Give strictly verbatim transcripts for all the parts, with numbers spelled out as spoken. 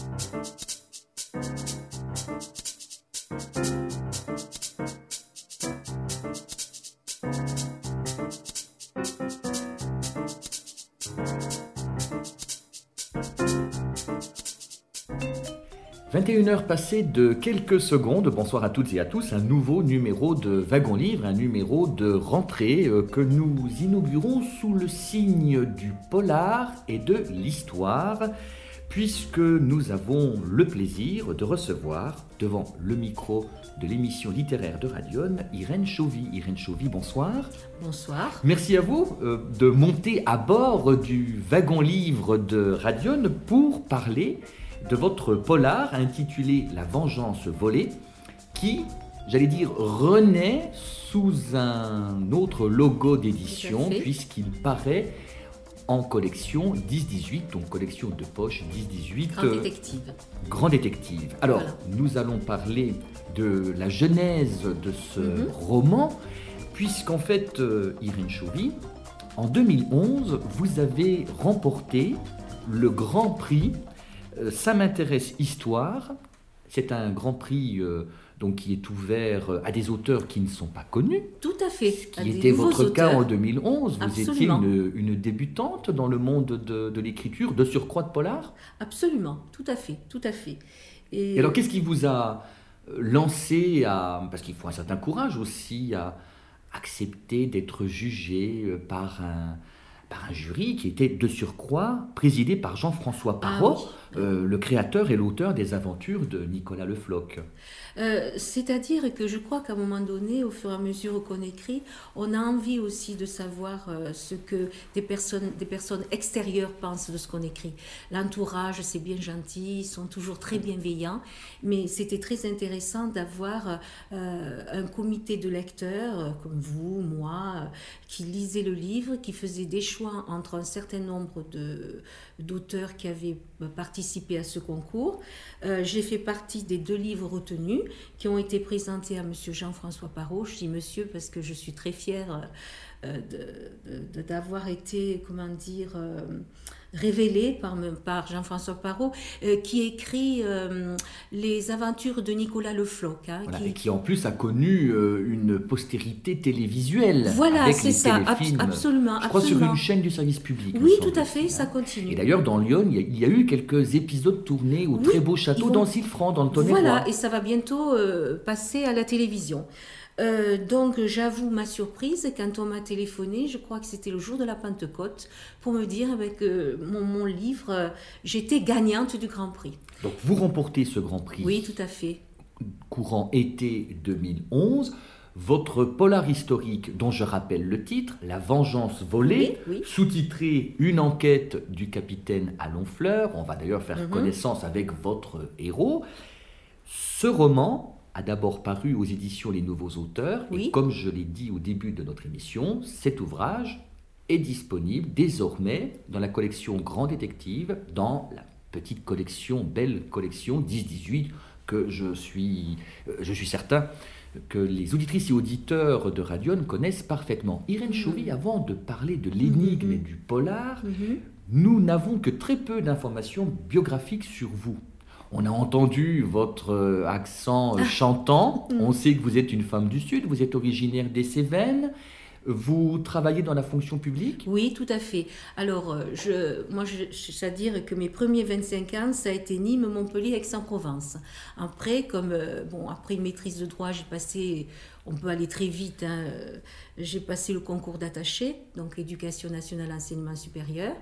vingt et une heures passées de quelques secondes, bonsoir à toutes et à tous, un nouveau numéro de Wagon Livre, un numéro de rentrée euh, que nous inaugurons sous le signe du polar et de l'histoire, puisque nous avons le plaisir de recevoir, devant le micro de l'émission littéraire de Radion, Irène Chauvy. Irène Chauvy, bonsoir. Bonsoir. Merci à vous euh, de monter à bord du Wagon Livre de Radion pour parler de votre polar intitulé La Vengeance volée, qui, j'allais dire, renaît sous un autre logo d'édition, puisqu'il paraît en collection dix dix-huit, donc collection de poche dix dix-huit. Grand détective. Euh, Grand détective. Alors, voilà. Nous allons parler de la genèse de ce mm-hmm. roman, puisqu'en fait, euh, Irène Chauvy, en deux mille onze, vous avez remporté le Grand Prix Ça m'intéresse Histoire. C'est un grand prix euh, donc, qui est ouvert à des auteurs qui ne sont pas connus. Tout à fait. Ce qui était votre auteurs. Cas en deux mille onze. Vous Absolument. étiez une, une débutante dans le monde de, de l'écriture, de surcroît de polar. Absolument, tout à fait, tout à fait. Et, Et alors, qu'est-ce qui vous a lancé à... Parce qu'il faut un certain courage aussi à accepter d'être jugé par un... par un jury qui était de surcroît présidé par Jean-François Parot, ah oui. euh, le créateur et l'auteur des aventures de Nicolas Le Floch. Euh, c'est-à-dire que je crois qu'à un moment donné, au fur et à mesure qu'on écrit, on a envie aussi de savoir euh, ce que des personnes, des personnes extérieures pensent de ce qu'on écrit. L'entourage, c'est bien gentil, ils sont toujours très bienveillants, mais c'était très intéressant d'avoir euh, un comité de lecteurs, euh, comme vous, moi, euh, qui lisaient le livre, qui faisaient des choix entre un certain nombre de, d'auteurs qui avaient participé à ce concours. Euh, j'ai fait partie des deux livres retenus qui ont été présentés à monsieur Jean-François Parot. Je dis monsieur parce que je suis très fière euh, de, de, d'avoir été, comment dire, euh, révélée par, par Jean-François Parot, euh, qui écrit euh, les aventures de Nicolas Le Floch. Hein, voilà, qui, et qui en plus a connu euh, une postérité télévisuelle. Voilà, avec c'est les ça, téléfilms, ab- absolument. Je crois absolument. sur une chaîne du service public. Oui, tout à fait, ça continue. Et d'ailleurs, dans Lyon, il y a, il y a eu quelques épisodes tournés au oui, très beau château vont... d'Ancille-Franc, dans le Tonnerre. Voilà, et ça va bientôt euh, passer à la télévision. Euh, donc j'avoue ma surprise quand on m'a téléphoné, je crois que c'était le jour de la Pentecôte, pour me dire eh bien, que mon, mon livre, euh, j'étais gagnante du Grand Prix. Donc vous remportez ce Grand Prix. Oui, tout à fait. Courant été deux mille onze. Votre polar historique, dont je rappelle le titre, La Vengeance volée, oui, oui. sous-titré Une enquête du capitaine à Honfleur. On va d'ailleurs faire mm-hmm. connaissance avec votre héros. Ce roman a d'abord paru aux éditions Les Nouveaux Auteurs. Oui. Et comme je l'ai dit au début de notre émission, cet ouvrage est disponible désormais dans la collection Grand Détective, dans la petite collection, belle collection dix dix-huit, que je suis, je suis certain que les auditrices et auditeurs de Radion connaissent parfaitement. Irène Chauvy, avant de parler de l'énigme et du polar, mm-hmm. nous n'avons que très peu d'informations biographiques sur vous. On a entendu votre accent chantant, on sait que vous êtes une femme du Sud, vous êtes originaire des Cévennes, vous travaillez dans la fonction publique ? Oui, tout à fait. Alors, je, moi, je, je, à dire que mes premiers vingt-cinq ans, ça a été Nîmes, Montpellier, Aix-en-Provence. Après, comme, bon, après une maîtrise de droit, j'ai passé, on peut aller très vite, hein, j'ai passé le concours d'attaché, donc Éducation nationale, enseignement supérieur.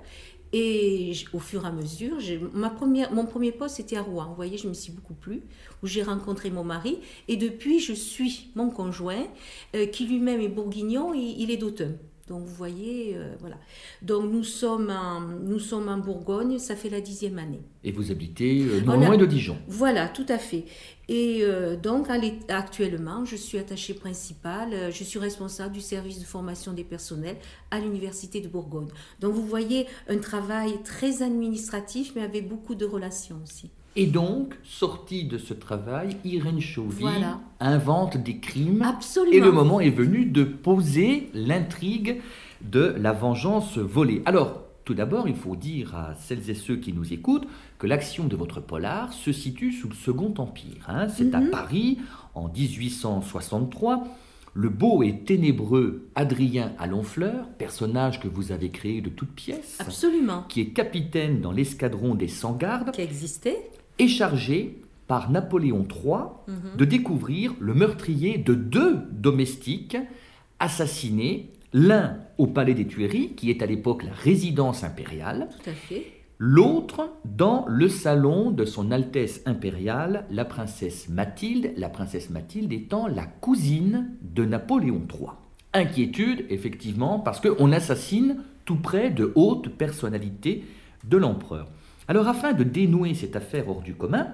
Et au fur et à mesure, j'ai, ma première, mon premier poste était à Rouen. Vous voyez, je me suis beaucoup plu, où j'ai rencontré mon mari. Et depuis, je suis mon conjoint, euh, qui lui-même est bourguignon, et il est d'Autun. Donc, vous voyez, euh, voilà. Donc, nous sommes, en, nous sommes en Bourgogne, ça fait la dixième année. Et vous habitez euh, non loin de Dijon. Voilà, tout à fait. Et euh, donc, actuellement, je suis attachée principale, je suis responsable du service de formation des personnels à l'Université de Bourgogne. Donc, vous voyez, un travail très administratif, mais avec beaucoup de relations aussi. Et donc, sortie de ce travail, Irène Chauvy voilà. invente des crimes. Absolument. Et le moment est venu de poser l'intrigue de La Vengeance volée. Alors, tout d'abord, il faut dire à celles et ceux qui nous écoutent que l'action de votre polar se situe sous le Second Empire. Hein. C'est mm-hmm. à Paris, en dix-huit cent soixante-trois. Le beau et ténébreux Adrien Alonfleur, personnage que vous avez créé de toutes pièces, absolument, qui est capitaine dans l'escadron des Cent-Gardes, qui existait, est chargé par Napoléon trois mm-hmm. de découvrir le meurtrier de deux domestiques assassinés, l'un au Palais des Tuileries, qui est à l'époque la résidence impériale, tout à fait, l'autre dans le salon de son Altesse impériale, la princesse Mathilde, la princesse Mathilde étant la cousine de Napoléon trois. Inquiétude, effectivement, parce qu'on assassine tout près de hautes personnalités de l'empereur. Alors, afin de dénouer cette affaire hors du commun,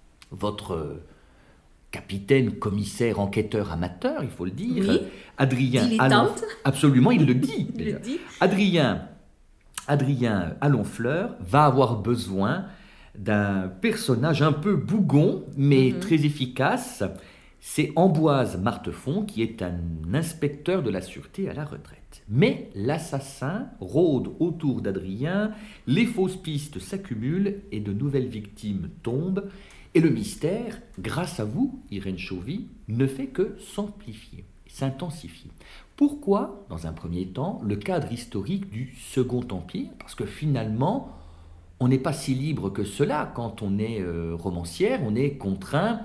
votre capitaine, commissaire, enquêteur, amateur, il faut le dire, oui. Adrien Alon... absolument, il le dit. il le dit. Adrien, Adrien Alonfleur va avoir besoin d'un personnage un peu bougon, mais mm-hmm. très efficace. C'est Ambroise Martefond, qui est un inspecteur de la sûreté à la retraite. Mais l'assassin rôde autour d'Adrien, les fausses pistes s'accumulent et de nouvelles victimes tombent. Et le mystère, grâce à vous, Irène Chauvy, ne fait que s'amplifier, s'intensifier. Pourquoi, dans un premier temps, le cadre historique du Second Empire ? Parce que finalement, on n'est pas si libre que cela. Quand on est euh, romancière, on est contraint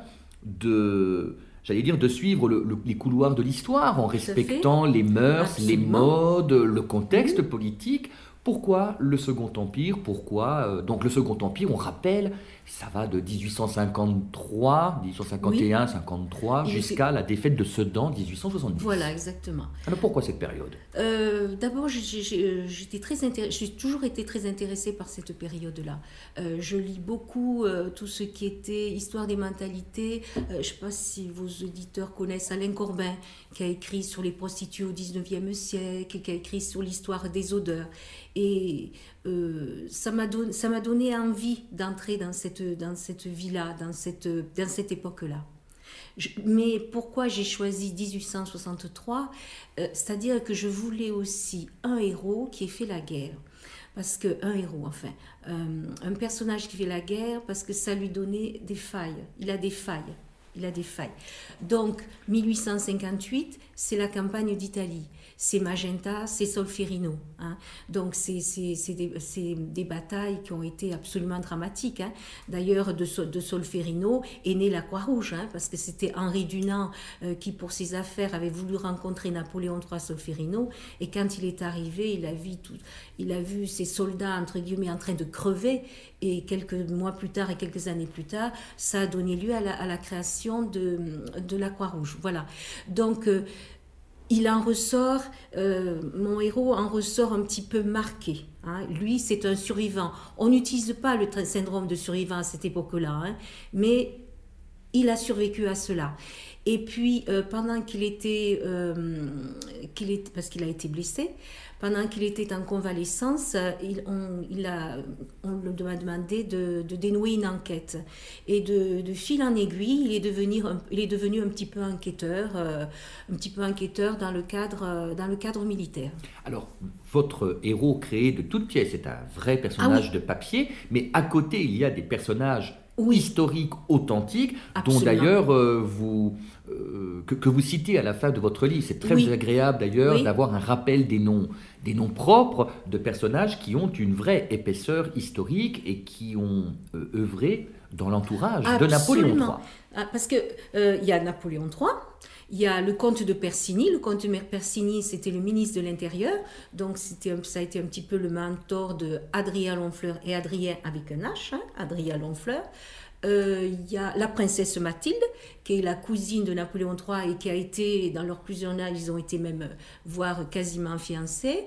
de, j'allais dire, de suivre le, le, les couloirs de l'histoire en respectant les mœurs, absolument, les modes, le contexte mmh. politique. Pourquoi le Second Empire ? Pourquoi euh, donc le Second Empire, on rappelle, ça va de dix-huit cent cinquante-trois, dix-huit cent cinquante et un, oui. cinquante-trois, jusqu'à la défaite de Sedan, dix-huit cent soixante-dix. Voilà, exactement. Alors pourquoi cette période ? euh, D'abord, j'ai, j'ai, j'étais très intéress- j'ai toujours été très intéressée par cette période-là. Euh, je lis beaucoup euh, tout ce qui était histoire des mentalités. Euh, je ne sais pas si vos auditeurs connaissent Alain Corbin, qui a écrit sur les prostituées au dix-neuvième siècle, qui a écrit sur l'histoire des odeurs. Et euh, ça m'a don- ça m'a donné envie d'entrer dans cette, dans cette vie-là, dans cette, dans cette époque-là. Je, mais pourquoi j'ai choisi dix-huit cent soixante-trois ? euh, C'est-à-dire que je voulais aussi un héros qui ait fait la guerre. Parce que, un héros, enfin, euh, un personnage qui fait la guerre, parce que ça lui donnait des failles. Il a des failles. Il a des failles. Donc, mille huit cent cinquante-huit, c'est la campagne d'Italie. C'est Magenta, c'est Solferino. Hein. Donc, c'est, c'est, c'est, des, c'est des batailles qui ont été absolument dramatiques. Hein. D'ailleurs, de, de Solferino est née la Croix-Rouge, hein, parce que c'était Henri Dunant euh, qui, pour ses affaires, avait voulu rencontrer Napoléon trois à Solferino. Et quand il est arrivé, il a vu, tout, il a vu ses soldats, entre guillemets, en train de crever. Et quelques mois plus tard et quelques années plus tard, ça a donné lieu à la, à la création de, de la Croix-Rouge. Voilà. Donc, euh, il en ressort, euh, mon héros en ressort un petit peu marqué. Hein. Lui, c'est un survivant. On n'utilise pas le tra- syndrome de survivant à cette époque-là, hein, mais il a survécu à cela. Et puis, euh, pendant qu'il était, euh, qu'il est, parce qu'il a été blessé, pendant qu'il était en convalescence, il, on, il a, on lui a demandé de, de dénouer une enquête. Et de, de fil en aiguille, il est devenu un, il est devenu un petit peu enquêteur, euh, un petit peu enquêteur dans le cadre, dans le cadre militaire. Alors, votre héros créé de toutes pièces est un vrai personnage ah oui. de papier, mais à côté, il y a des personnages oui. historiques, authentiques, absolument. Dont d'ailleurs euh, vous, euh, que, que vous citez à la fin de votre livre. C'est très oui. agréable d'ailleurs oui. d'avoir un rappel des noms, des noms propres de personnages qui ont une vraie épaisseur historique et qui ont euh, œuvré dans l'entourage absolument. De Napoléon trois. Ah, parce qu'il euh, y a Napoléon trois, il y a le comte de Persigny. Le comte de Persigny, c'était le ministre de l'Intérieur, donc c'était un, ça a été un petit peu le mentor de Adrien Alonfleur et Adrien avec un H, hein, Adrien Alonfleur. Euh, il y a la princesse Mathilde, qui est la cousine de Napoléon trois et qui a été, dans leur plusieurs ils ont été même, voire quasiment fiancés.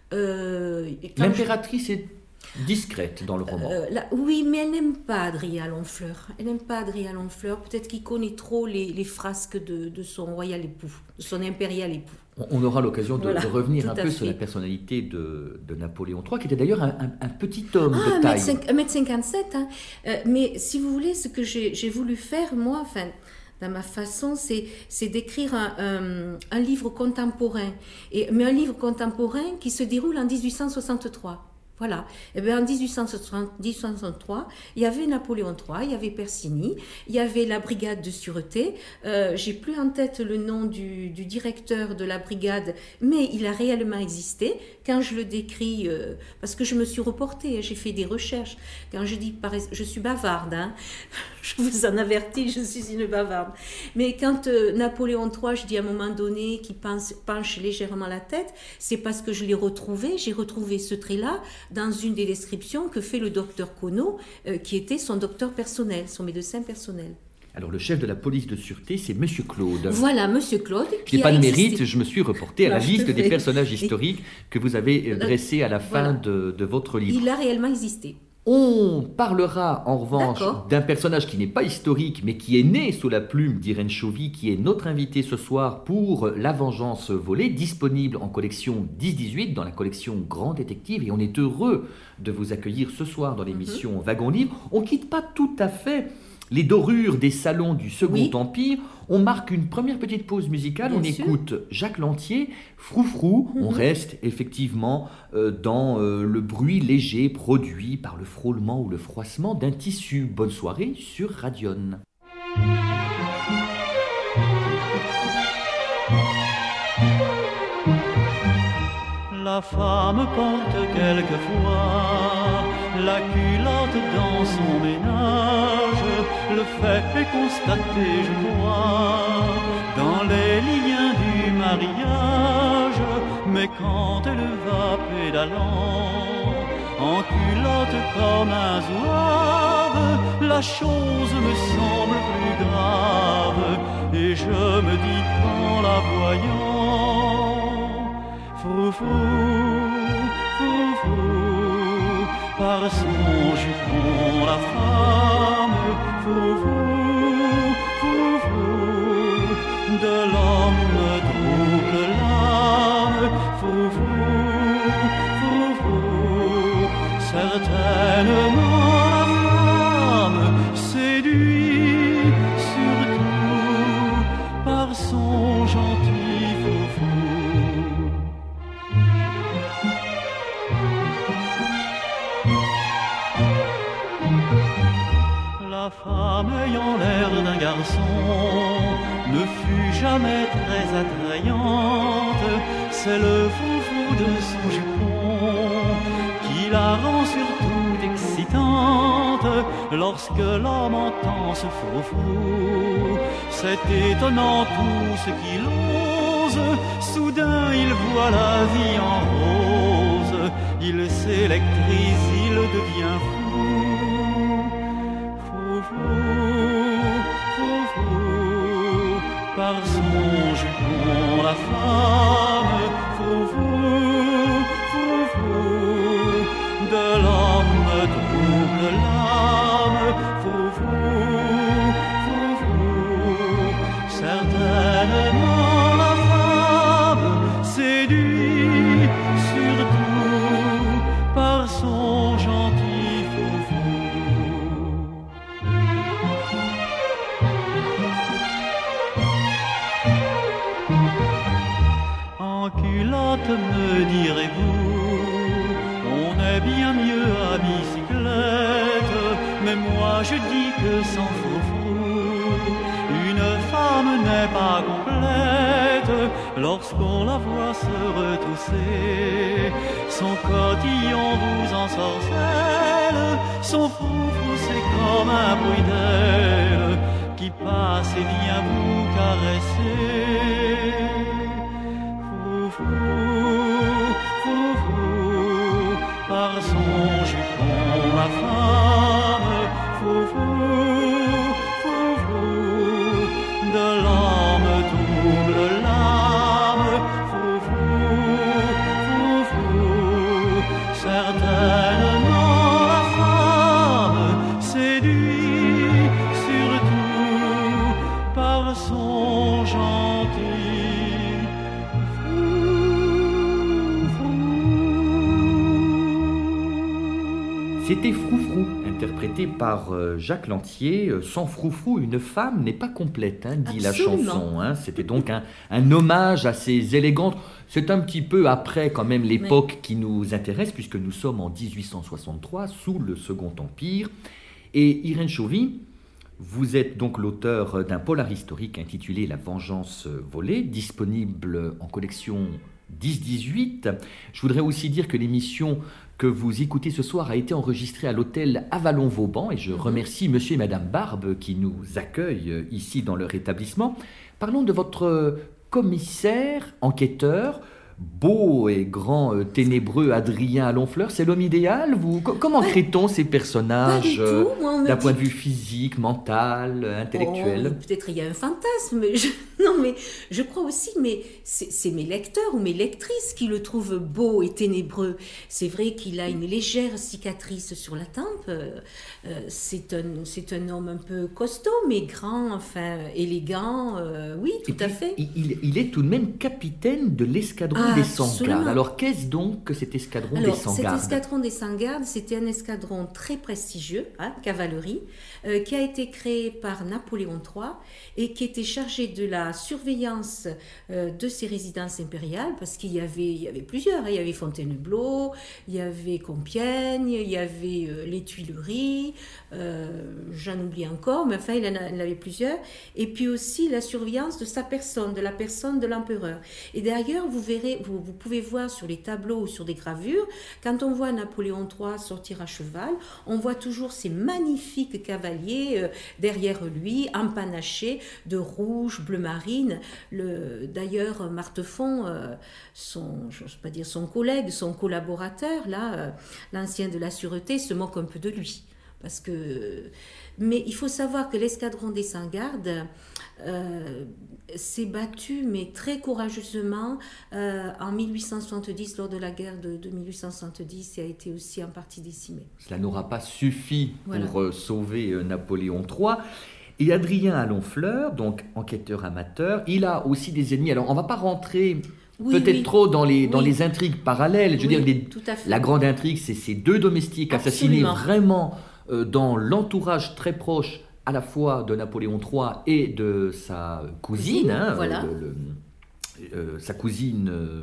Euh, L'impératrice je... est discrète dans le roman. Euh, là, oui, mais elle n'aime pas Adrien Alonfleur. Elle n'aime pas Adrien Alonfleur. Peut-être qu'il connaît trop les, les frasques de, de son royal époux, de son impérial époux. On aura l'occasion de, voilà, de revenir un peu fait. Sur la personnalité de, de Napoléon trois, qui était d'ailleurs un, un, un petit homme ah, de taille. un mètre cinquante-sept. Hein. Euh, mais si vous voulez, ce que j'ai, j'ai voulu faire, moi, enfin, dans ma façon, c'est, c'est d'écrire un, un, un livre contemporain. Et, mais un livre contemporain qui se déroule en dix-huit cent soixante-trois. Voilà. Et bien, en dix-huit cent soixante-trois, il y avait Napoléon trois, il y avait Persigny, il y avait la brigade de sûreté. Euh, j'ai plus en tête le nom du, du directeur de la brigade, mais il a réellement existé. Quand je le décris, euh, parce que je me suis reportée, j'ai fait des recherches. Quand je dis, je suis bavarde, hein, je vous en avertis, je suis une bavarde. Mais quand euh, Napoléon trois, je dis à un moment donné qu'il penche, penche légèrement la tête, c'est parce que je l'ai retrouvé, j'ai retrouvé ce trait-là dans une des descriptions que fait le docteur Conneau, euh, qui était son docteur personnel, son médecin personnel. Alors, le chef de la police de sûreté, c'est Monsieur Claude. Voilà, Monsieur Claude. Qui n'est pas de mérite, je me suis reporté à la liste des personnages historiques que vous avez dressés à la fin voilà. de, de votre livre. Il a réellement existé. On parlera en revanche d'un personnage qui n'est pas historique, mais qui est né sous la plume d'Irène Chauvy, qui est notre invité ce soir pour La Vengeance volée, disponible en collection dix dix-huit, dans la collection Grand Détective. Et on est heureux de vous accueillir ce soir dans l'émission mm-hmm. Wagon Livre. On ne quitte pas tout à fait les dorures des salons du Second oui. Empire. On marque une première petite pause musicale. Bien on sûr. Écoute Jacques Lantier, Froufrou. Mm-hmm. On reste effectivement euh, dans euh, le bruit léger produit par le frôlement ou le froissement d'un tissu. Bonne soirée sur Radion. La femme porte quelquefois la culotte dans son ménage. Le fait est constaté, je crois, dans les liens du mariage. Mais quand elle va pédalant, en culotte comme un zouave, la chose me semble plus grave. Et je me dis en la voyant, froufrou, froufrou, par son jupon la femme, froufrou, froufrou, de l'homme trouble l'âme, froufrou, froufrou, certainement la femme séduit surtout par son gentil froufrou. La femme ayant l'air d'un garçon ne fut jamais très attrayante. C'est le foufou de son jupon qui la rend surtout excitante. Lorsque l'homme entend ce foufou, c'est étonnant tout ce qu'il ose. Soudain il voit la vie en rose, il s'électrise, il devient fou. Froufrou, froufrou, par son jupon la femme, froufrou, froufrou, de l'homme trouble l'âme, froufrou, froufrou, certainement la femme séduit surtout par son gentil froufrou. En culotte, me direz-vous, on est bien mieux à bicyclette, mais moi je dis que sans froufrou, une femme n'est pas complète. Lorsqu'on la voit se retrousser, son cotillon vous ensorcelle, son froufrou c'est comme un bruit d'aile qui passe et vient vous caresser. Froufrou, froufrou, par son jupon la femme, froufrou, froufrou, de l'homme double l'âme, froufrou, froufrou, certainement la femme séduit surtout par son gentil. C'était Froufrou, un interprété par euh, Jacques Lantier. Sans froufrou, une femme n'est pas complète, hein, dit Absolument. la chanson. Hein. C'était donc un, un hommage à ces élégantes. C'est un petit peu après quand même l'époque oui. qui nous intéresse, puisque nous sommes en dix-huit cent soixante-trois, sous le Second Empire. Et Irène Chauvy, vous êtes donc l'auteur d'un polar historique intitulé La Vengeance volée, disponible en collection dix dix-huit. Je voudrais aussi dire que l'émission que vous écoutez ce soir a été enregistrée à l'hôtel Avalon-Vauban et je mmh. remercie monsieur et madame Barbe qui nous accueillent ici dans leur établissement. Parlons de votre commissaire, enquêteur, beau et grand, euh, ténébreux Adrien Alonfleur. C'est l'homme idéal vous Co- Comment pas, crée-t-on ces personnages euh, d'un dit... point de vue physique, mental, intellectuel? oh, Peut-être il y a un fantasme, mais je... non mais je crois aussi, mais c'est, c'est mes lecteurs ou mes lectrices qui le trouvent beau et ténébreux. C'est vrai qu'il a une légère cicatrice sur la tempe. Euh, c'est, un, c'est un homme un peu costaud, mais grand, enfin élégant. Euh, oui, tout et à puis, fait. Il, il est tout de même capitaine de l'escadron ah, des Cent-Gardes. Absolument. Alors qu'est-ce donc que cet escadron Alors, des Cent-Gardes? Cet escadron des Cent-Gardes, c'était un escadron très prestigieux, hein, cavalerie, euh, qui a été créé par Napoléon trois et qui était chargé de la surveillance euh, de ses résidences impériales, parce qu'il y avait, il y avait plusieurs, hein, il y avait Fontainebleau, il y avait Compiègne, il y avait euh, les Tuileries, euh, j'en oublie encore, mais enfin il en, a, il en avait plusieurs, et puis aussi la surveillance de sa personne, de la personne de l'empereur. Et d'ailleurs, vous verrez, vous, vous pouvez voir sur les tableaux ou sur des gravures, quand on voit Napoléon trois sortir à cheval, on voit toujours ces magnifiques cavaliers euh, derrière lui, empanachés de rouge, bleu marine. Le, d'ailleurs, Martefond, euh, son, je ne sais pas dire son collègue, son collaborateur, là, euh, l'ancien de la Sûreté, se moque un peu de lui. Parce que, mais il faut savoir que l'escadron des Cent-Gardes euh, s'est battu, mais très courageusement, euh, en mille huit cent soixante-dix, lors de la guerre de, de mille huit cent soixante-dix, et a été aussi en partie décimé. Cela n'aura pas suffi voilà. pour euh, sauver euh, Napoléon trois. Et Adrien Alonfleur, donc enquêteur amateur, il a aussi des ennemis. Alors, on ne va pas rentrer oui, peut-être oui. trop dans les, dans oui. les intrigues parallèles. Je veux oui, dire, les, la grande intrigue, c'est ces deux domestiques assassinés vraiment euh, dans l'entourage très proche à la fois de Napoléon trois et de sa cousine, hein, voilà. le, le, euh, sa cousine... Euh,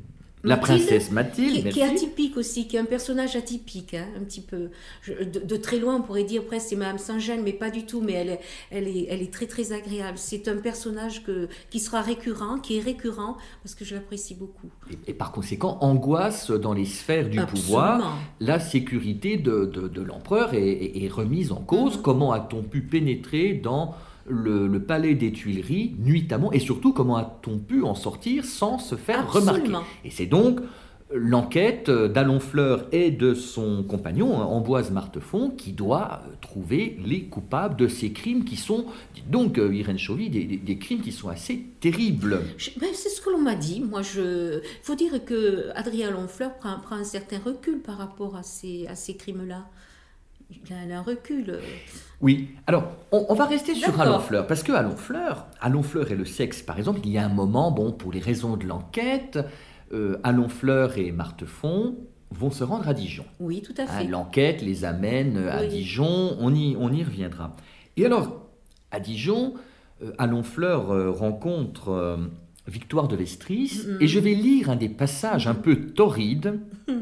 La Mathilde, princesse Mathilde, qui, qui est atypique aussi, qui est un personnage atypique, hein, un petit peu. Je, de, de très loin, on pourrait dire presque c'est Madame Saint-Gène, mais pas du tout. Mais elle est, elle est, elle est très très agréable. C'est un personnage que, qui sera récurrent, qui est récurrent, parce que je l'apprécie beaucoup. Et, et par conséquent, angoisse dans les sphères du Absolument. pouvoir. La sécurité de, de, de l'empereur est, est, est remise en cause. Mm-hmm. Comment a-t-on pu pénétrer dans Le, le palais des Tuileries, nuitamment, et surtout comment a-t-on pu en sortir sans se faire Absolument. remarquer? Et c'est donc l'enquête d'Alonfleur et de son compagnon, Ambroise Martefond, qui doit trouver les coupables de ces crimes qui sont, dites donc Irène Chauvy, des, des, des crimes qui sont assez terribles. Je, ben c'est ce que l'on m'a dit. Moi, je, faut dire que Adrien Alonfleur prend, prend un certain recul par rapport à ces, à ces crimes-là. Il a un recul. Oui, alors on, on va rester sur Alonfleur, parce que Alonfleur, Alonfleur et le sexe, par exemple, il y a un moment, bon, pour les raisons de l'enquête, euh, Alonfleur et Martefond vont se rendre à Dijon. Oui, tout à fait. Hein, l'enquête les amène à oui. Dijon, on y, on y reviendra. Et alors, à Dijon, euh, Alonfleur euh, rencontre euh, Victoire de Vestris, mm-hmm. et je vais lire un des passages un peu torrides,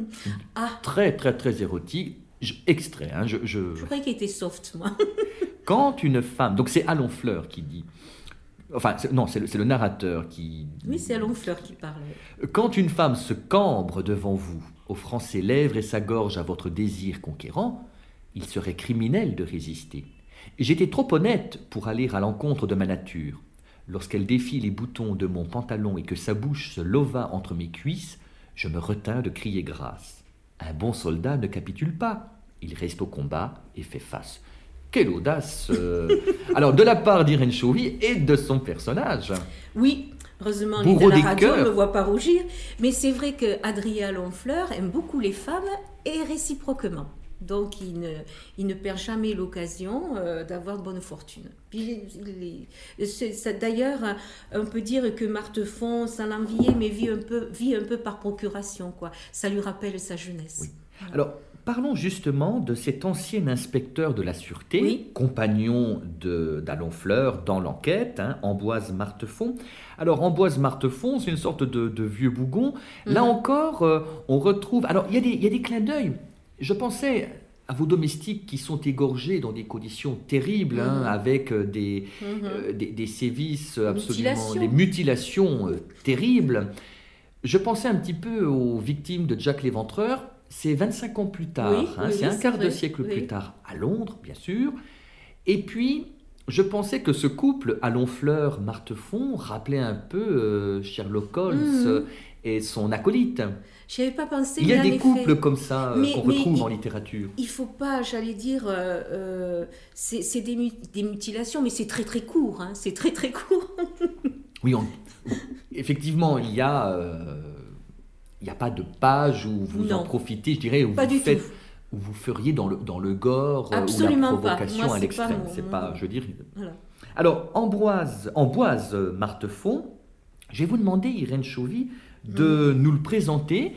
ah. très, très, très érotiques. Je, extrait, hein, je, je... je croyais qu'il était soft, moi. Quand une femme, donc c'est Alonfleur qui dit, enfin c'est, non, c'est le, c'est le narrateur qui. Oui, c'est Alonfleur qui parle. Quand une femme se cambre devant vous, offrant ses lèvres et sa gorge à votre désir conquérant, il serait criminel de résister. J'étais trop honnête pour aller à l'encontre de ma nature. Lorsqu'elle défit les boutons de mon pantalon et que sa bouche se leva entre mes cuisses, je me retins de crier grâce. Un bon soldat ne capitule pas. Il reste au combat et fait face. Quelle audace euh... Alors, de la part d'Irène Chauvy et de son personnage. Oui, heureusement, les à la radio ne me voit pas rougir. Mais c'est vrai qu'Adrien Alonfleur aime beaucoup les femmes et réciproquement. Donc, il ne, il ne perd jamais l'occasion euh, d'avoir de bonne fortune. Puis, il est, c'est, ça, d'ailleurs, on peut dire que Martefond, sans l'envier, mais vit un peu, vit un peu par procuration, quoi. Ça lui rappelle sa jeunesse. Oui. Alors, parlons justement de cet ancien inspecteur de la sûreté, oui. compagnon de, d'Allonfleur dans l'enquête, hein, Ambroise Martefond. Alors, Ambroise Martefond, c'est une sorte de, de vieux bougon. Mm-hmm. Là encore, euh, on retrouve... Alors, il y a des, il y a des clins d'œil. Je pensais à vos domestiques qui sont égorgés dans des conditions terribles, mmh. hein, avec des, mmh. euh, des, des sévices absolument, Mutilation. des mutilations euh, terribles. Je pensais un petit peu aux victimes de Jack l'Éventreur. C'est vingt-cinq ans plus tard, oui, hein, oui, c'est oui, un quart vrai. de siècle oui. plus tard, à Londres, bien sûr. Et puis, je pensais que ce couple Allonfleur-Martefond rappelait un peu euh, Sherlock Holmes mmh. et son acolyte. Je n'y avais pas pensé. Il y a des effet, couples comme ça mais, qu'on mais retrouve il, en littérature. Il ne faut pas, j'allais dire, euh, euh, c'est, c'est des, des mutilations, mais c'est très très court. Hein, c'est très très court. Oui, on, effectivement, il y a, euh, il n'y a pas de page où vous non. en profitez, je dirais, où pas vous du faites, tout. où vous feriez dans le dans le gore Absolument ou la provocation Moi, à c'est l'extrême. Pas mon, c'est mon... pas, je veux dire. Voilà. Alors, Ambroise, Ambroise Martefond, je vais vous demander, Irène Chauvy, de mmh. nous le présenter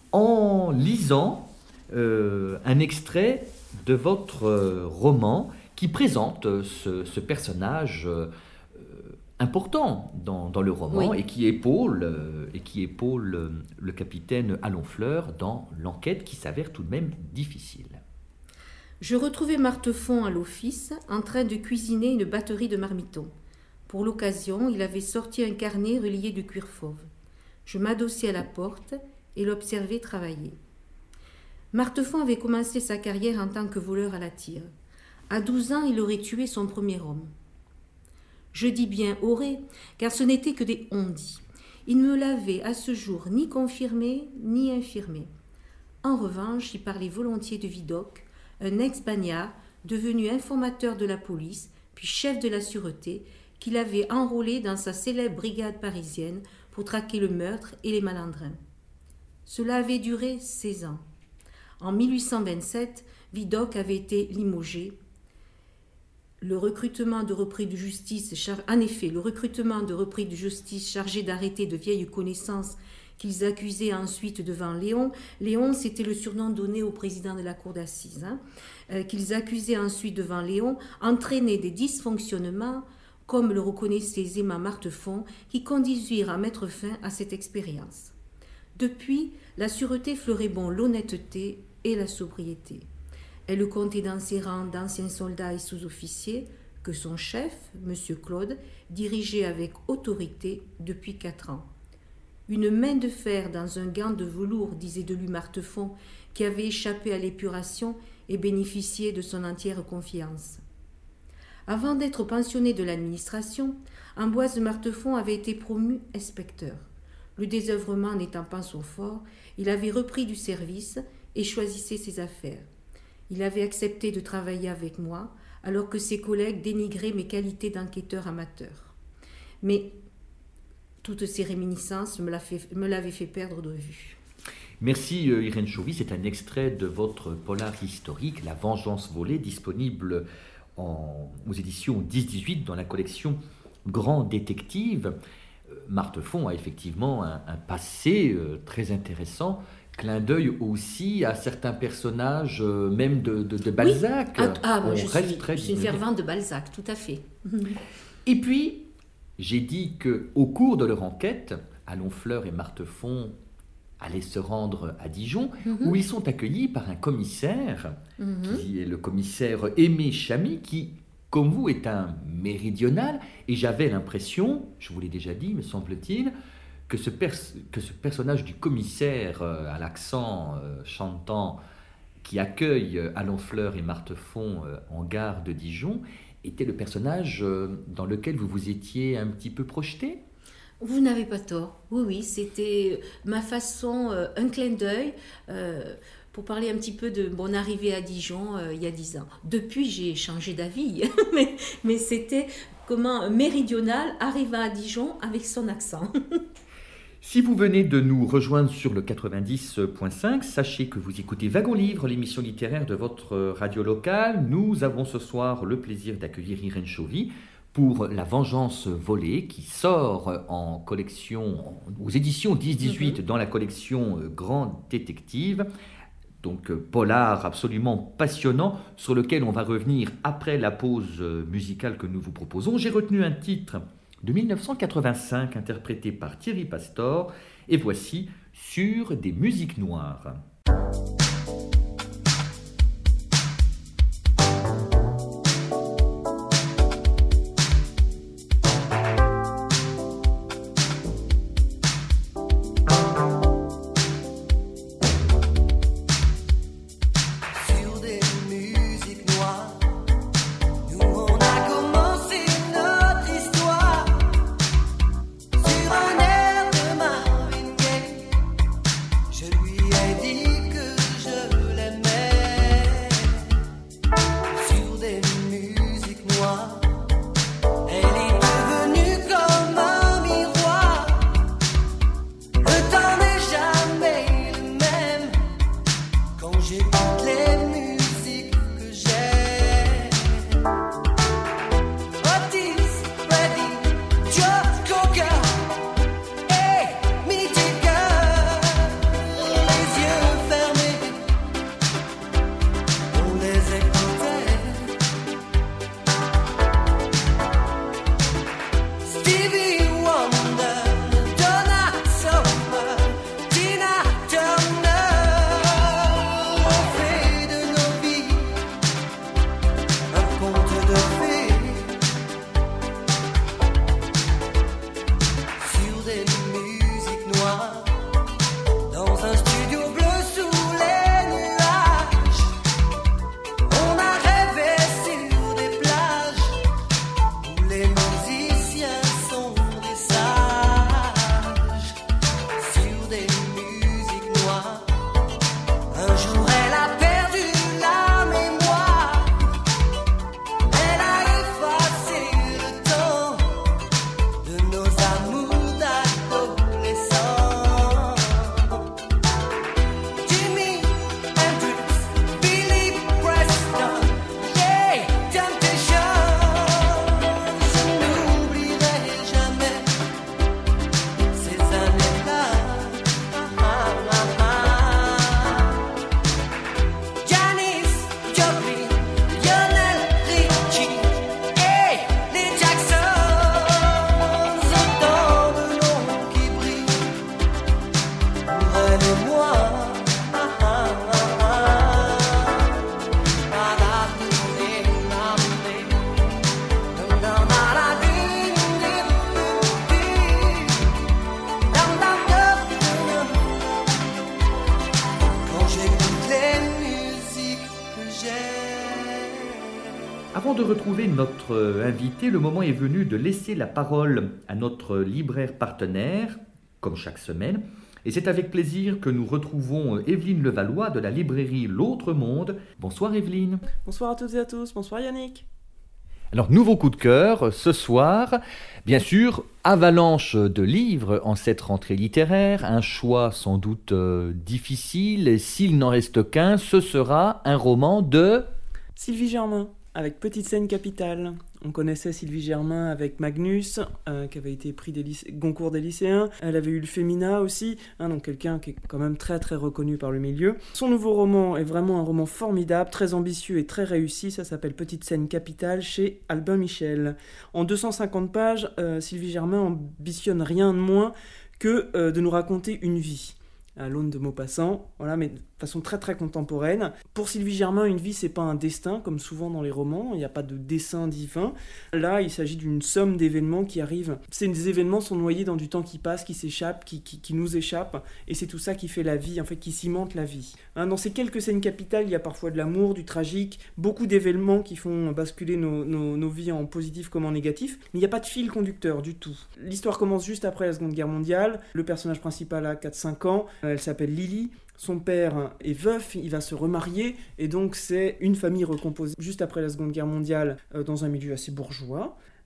en lisant euh, un extrait de votre euh, roman qui présente euh, ce, ce personnage euh, important dans, dans le roman oui. et qui épaule, euh, et qui épaule euh, le capitaine Allonfleur dans l'enquête qui s'avère tout de même difficile. Je retrouvai Martefond à l'office en train de cuisiner une batterie de marmitons. Pour l'occasion, il avait sorti un carnet relié de cuir fauve. Je m'adossai à la porte et l'observai travailler. Martefond avait commencé sa carrière en tant que voleur à la tire. À douze ans, il aurait tué son premier homme. Je dis bien aurait, car ce n'était que des on-dit. Il ne me l'avait à ce jour ni confirmé ni infirmé. En revanche, il parlait volontiers de Vidocq, un ex-bagnard devenu informateur de la police, puis chef de la sûreté, qu'il avait enrôlé dans sa célèbre brigade parisienne pour traquer le meurtre et les malandrins. Cela avait duré seize ans. En mille huit cent vingt-sept, Vidocq avait été limogé. Le recrutement de repris de justice, char... en effet, le recrutement de repris de justice chargés d'arrêter de vieilles connaissances qu'ils accusaient ensuite devant Léon. Léon, c'était le surnom donné au président de la cour d'assises, hein, euh, qu'ils accusaient ensuite devant Léon, entraînait des dysfonctionnements, comme le reconnaissait aisément Martefond, qui conduisirent à mettre fin à cette expérience. Depuis, la sûreté fleurait bon l'honnêteté et la sobriété. Elle comptait dans ses rangs d'anciens soldats et sous-officiers que son chef, M. Claude, dirigeait avec autorité depuis quatre ans. Une main de fer dans un gant de velours, disait de lui Martefond, qui avait échappé à l'épuration et bénéficié de son entière confiance. Avant d'être pensionné de l'administration, Ambroise Martefond avait été promu inspecteur. Le désœuvrement n'étant pas son fort, il avait repris du service et choisissait ses affaires. Il avait accepté de travailler avec moi, alors que ses collègues dénigraient mes qualités d'enquêteur amateur. Mais toutes ces réminiscences me, l'a fait, me l'avaient fait perdre de vue. Merci euh, Irène Chauvy, c'est un extrait de votre polar historique, La Vengeance volée, disponible en, aux éditions dix dix-huit dans la collection Grand Détective. Euh, Martefond a effectivement un, un passé euh, très intéressant. Clin d'œil aussi à certains personnages, euh, même de, de, de Balzac. Oui. Ah, ah bon, On je reste suis, très je suis une fervente de Balzac, tout à fait. Et puis, j'ai dit qu'au cours de leur enquête, Allonfleur et Martefond allaient se rendre à Dijon, mm-hmm. où ils sont accueillis par un commissaire, mm-hmm. qui est le commissaire Aimé Chamy, qui, comme vous, est un méridional. Et j'avais l'impression, je vous l'ai déjà dit, me semble-t-il, que ce, pers- que ce personnage du commissaire euh, à l'accent euh, chantant qui accueille euh, Allonfleur et Martefond euh, en gare de Dijon était le personnage euh, dans lequel vous vous étiez un petit peu projeté ? Vous n'avez pas tort. Oui, oui, c'était ma façon, euh, un clin d'œil, euh, pour parler un petit peu de mon arrivée à Dijon euh, il y a dix ans. Depuis, j'ai changé d'avis, mais, mais c'était comment un méridional arriva à Dijon avec son accent. Si vous venez de nous rejoindre sur le quatre-vingt-dix point cinq, sachez que vous écoutez Wagon Livre, l'émission littéraire de votre radio locale. Nous avons ce soir le plaisir d'accueillir Irène Chauvy pour La Vengeance volée, qui sort en collection, aux éditions dix dix-huit, mm-hmm. dans la collection Grand Détective. donc polar absolument passionnant, sur lequel on va revenir après la pause musicale que nous vous proposons. J'ai retenu un titre de mille neuf cent quatre-vingt-cinq, interprété par Thierry Pastor, et voici Sur des musiques noires. Avant de retrouver notre invité, le moment est venu de laisser la parole à notre libraire partenaire, comme chaque semaine. Et c'est avec plaisir que nous retrouvons Evelyne Levallois de la librairie L'Autre Monde. Bonsoir Evelyne. Bonsoir à toutes et à tous. Bonsoir Yannick. Alors, nouveau coup de cœur ce soir. Bien sûr, avalanche de livres en cette rentrée littéraire. Un choix sans doute euh, difficile. S'il n'en reste qu'un, ce sera un roman de... Sylvie Germain, avec Petite scène capitale. On connaissait Sylvie Germain avec Magnus, euh, qui avait été prix des lycé- Goncourt des lycéens. Elle avait eu le Femina aussi, hein, donc quelqu'un qui est quand même très très reconnu par le milieu. Son nouveau roman est vraiment un roman formidable, très ambitieux et très réussi. Ça s'appelle Petite scène capitale chez Albin Michel. En deux cent cinquante pages, euh, Sylvie Germain ambitionne rien de moins que euh, de nous raconter une vie. À l'aune de Maupassant, voilà, mais de façon très très contemporaine. Pour Sylvie Germain, une vie, c'est pas un destin, comme souvent dans les romans, il n'y a pas de dessin divin. Là, il s'agit d'une somme d'événements qui arrivent. Ces événements sont noyés dans du temps qui passe, qui s'échappe, qui, qui, qui nous échappe, et c'est tout ça qui fait la vie, en fait, qui cimente la vie. Hein, dans ces quelques scènes capitales, il y a parfois de l'amour, du tragique, beaucoup d'événements qui font basculer nos, nos, nos vies en positif comme en négatif, mais il n'y a pas de fil conducteur du tout. L'histoire commence juste après la Seconde Guerre mondiale, le personnage principal a quatre cinq ans, elle s'appelle Lily, son père est veuf, il va se remarier, et donc c'est une famille recomposée juste après la Seconde Guerre mondiale euh, dans un milieu assez bourgeois.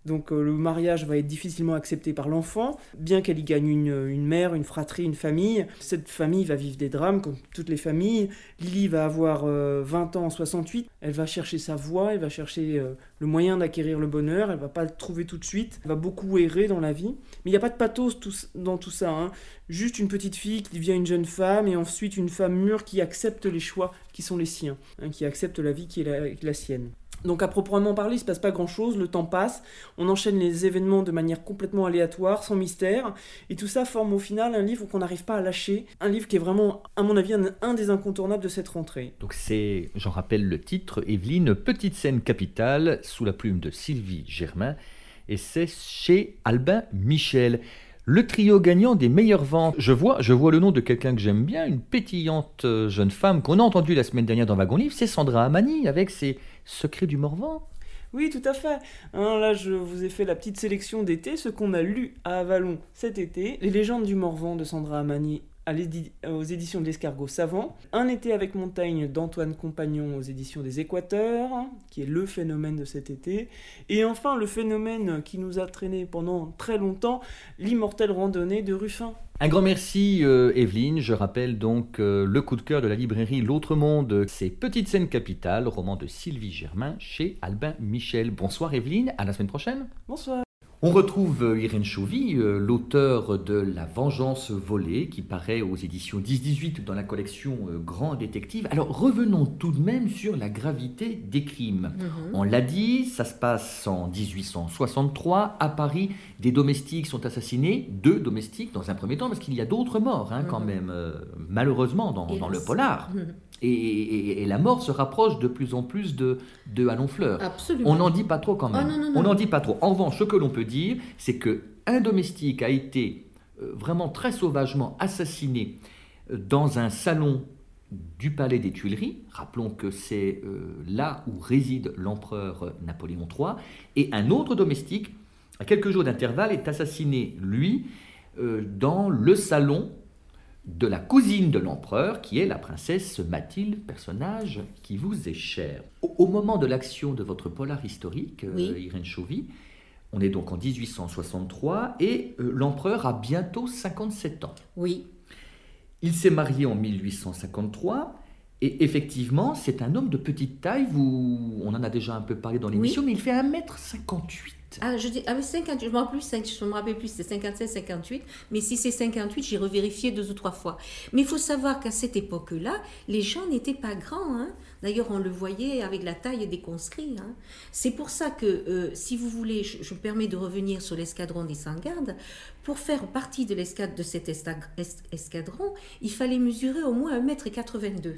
Donc euh, le mariage va être difficilement accepté par l'enfant, bien qu'elle y gagne une, une mère, une fratrie, une famille. Cette famille va vivre des drames, comme toutes les familles. Lily va avoir euh, vingt ans en soixante-huit. Elle va chercher sa voie, elle va chercher euh, le moyen d'acquérir le bonheur. Elle va pas le trouver tout de suite. Elle va beaucoup errer dans la vie. Mais il n'y a pas de pathos tout, dans tout ça. Hein. Juste une petite fille qui devient une jeune femme, et ensuite une femme mûre qui accepte les choix qui sont les siens, hein, qui accepte la vie qui est la, la sienne. Donc à proprement parler, il ne se passe pas grand-chose, le temps passe, on enchaîne les événements de manière complètement aléatoire, sans mystère, et tout ça forme au final un livre qu'on n'arrive pas à lâcher, un livre qui est vraiment, à mon avis, un, un des incontournables de cette rentrée. Donc c'est, j'en rappelle le titre, Evelyne, Petite scène capitale, sous la plume de Sylvie Germain, et c'est chez Albin Michel. Le trio gagnant des meilleures ventes. Je vois, je vois le nom de quelqu'un que j'aime bien, une pétillante jeune femme qu'on a entendue la semaine dernière dans Wagon Livre, c'est Sandra Amani avec ses Secrets du Morvan. Oui, tout à fait. Hein, là, je vous ai fait la petite sélection d'été, ce qu'on a lu à Avalon cet été, Les légendes du Morvan de Sandra Amani à aux éditions de l'Escargot Savant, Un été avec Montaigne d'Antoine Compagnon aux éditions des Équateurs, qui est le phénomène de cet été, et enfin le phénomène qui nous a traîné pendant très longtemps, L'immortelle randonnée de Ruffin. Un grand merci euh, Evelyne, je rappelle donc euh, le coup de cœur de la librairie L'Autre Monde, c'est Petite scène capitale, roman de Sylvie Germain chez Albin Michel. Bonsoir Evelyne, à la semaine prochaine. Bonsoir. On retrouve Irène Chauvy, l'auteure de La Vengeance volée, qui paraît aux éditions dix dix-huit dans la collection Grand Détective. Alors revenons tout de même sur la gravité des crimes. Mm-hmm. On l'a dit, ça se passe en dix-huit cent soixante-trois. À Paris, des domestiques sont assassinés, deux domestiques dans un premier temps, parce qu'il y a d'autres morts hein, mm-hmm. quand même, euh, malheureusement, dans, dans le polar. Mm-hmm. Et, et, et la mort se rapproche de plus en plus de, de Allonfleur. Absolument. On n'en dit pas trop quand même. Oh, non, non, non. On n'en dit pas trop. En revanche, ce que l'on peut dire, c'est qu'un domestique a été euh, vraiment très sauvagement assassiné euh, dans un salon du Palais des Tuileries. Rappelons que c'est euh, là où réside l'empereur Napoléon trois. Et un autre domestique, à quelques jours d'intervalle, est assassiné, lui, euh, dans le salon de la cousine de l'empereur, qui est la princesse Mathilde, personnage qui vous est cher. Au, au moment de l'action de votre polar historique, oui. euh, Irène Chauvy, on est donc en dix-huit cent soixante-trois et euh, l'empereur a bientôt cinquante-sept ans. Oui. Il s'est marié en mille huit cent cinquante-trois et effectivement, c'est un homme de petite taille. Vous, on en a déjà un peu parlé dans l'émission, oui. mais il fait un mètre cinquante-huit. Ah, je dis, ah, mais cinquante-huit, je ne me rappelle plus, je me rappelle plus, c'est cinquante-sept, cinquante-huit, mais si c'est cinquante-huit, j'ai revérifié deux ou trois fois. Mais il faut savoir qu'à cette époque-là, les gens n'étaient pas grands. Hein. D'ailleurs, on le voyait avec la taille des conscrits. Hein. C'est pour ça que, euh, si vous voulez, je, je me permets de revenir sur l'escadron des Cent-Gardes. Pour faire partie de, l'escad- de cet escadron, il fallait mesurer au moins un mètre quatre-vingt-deux.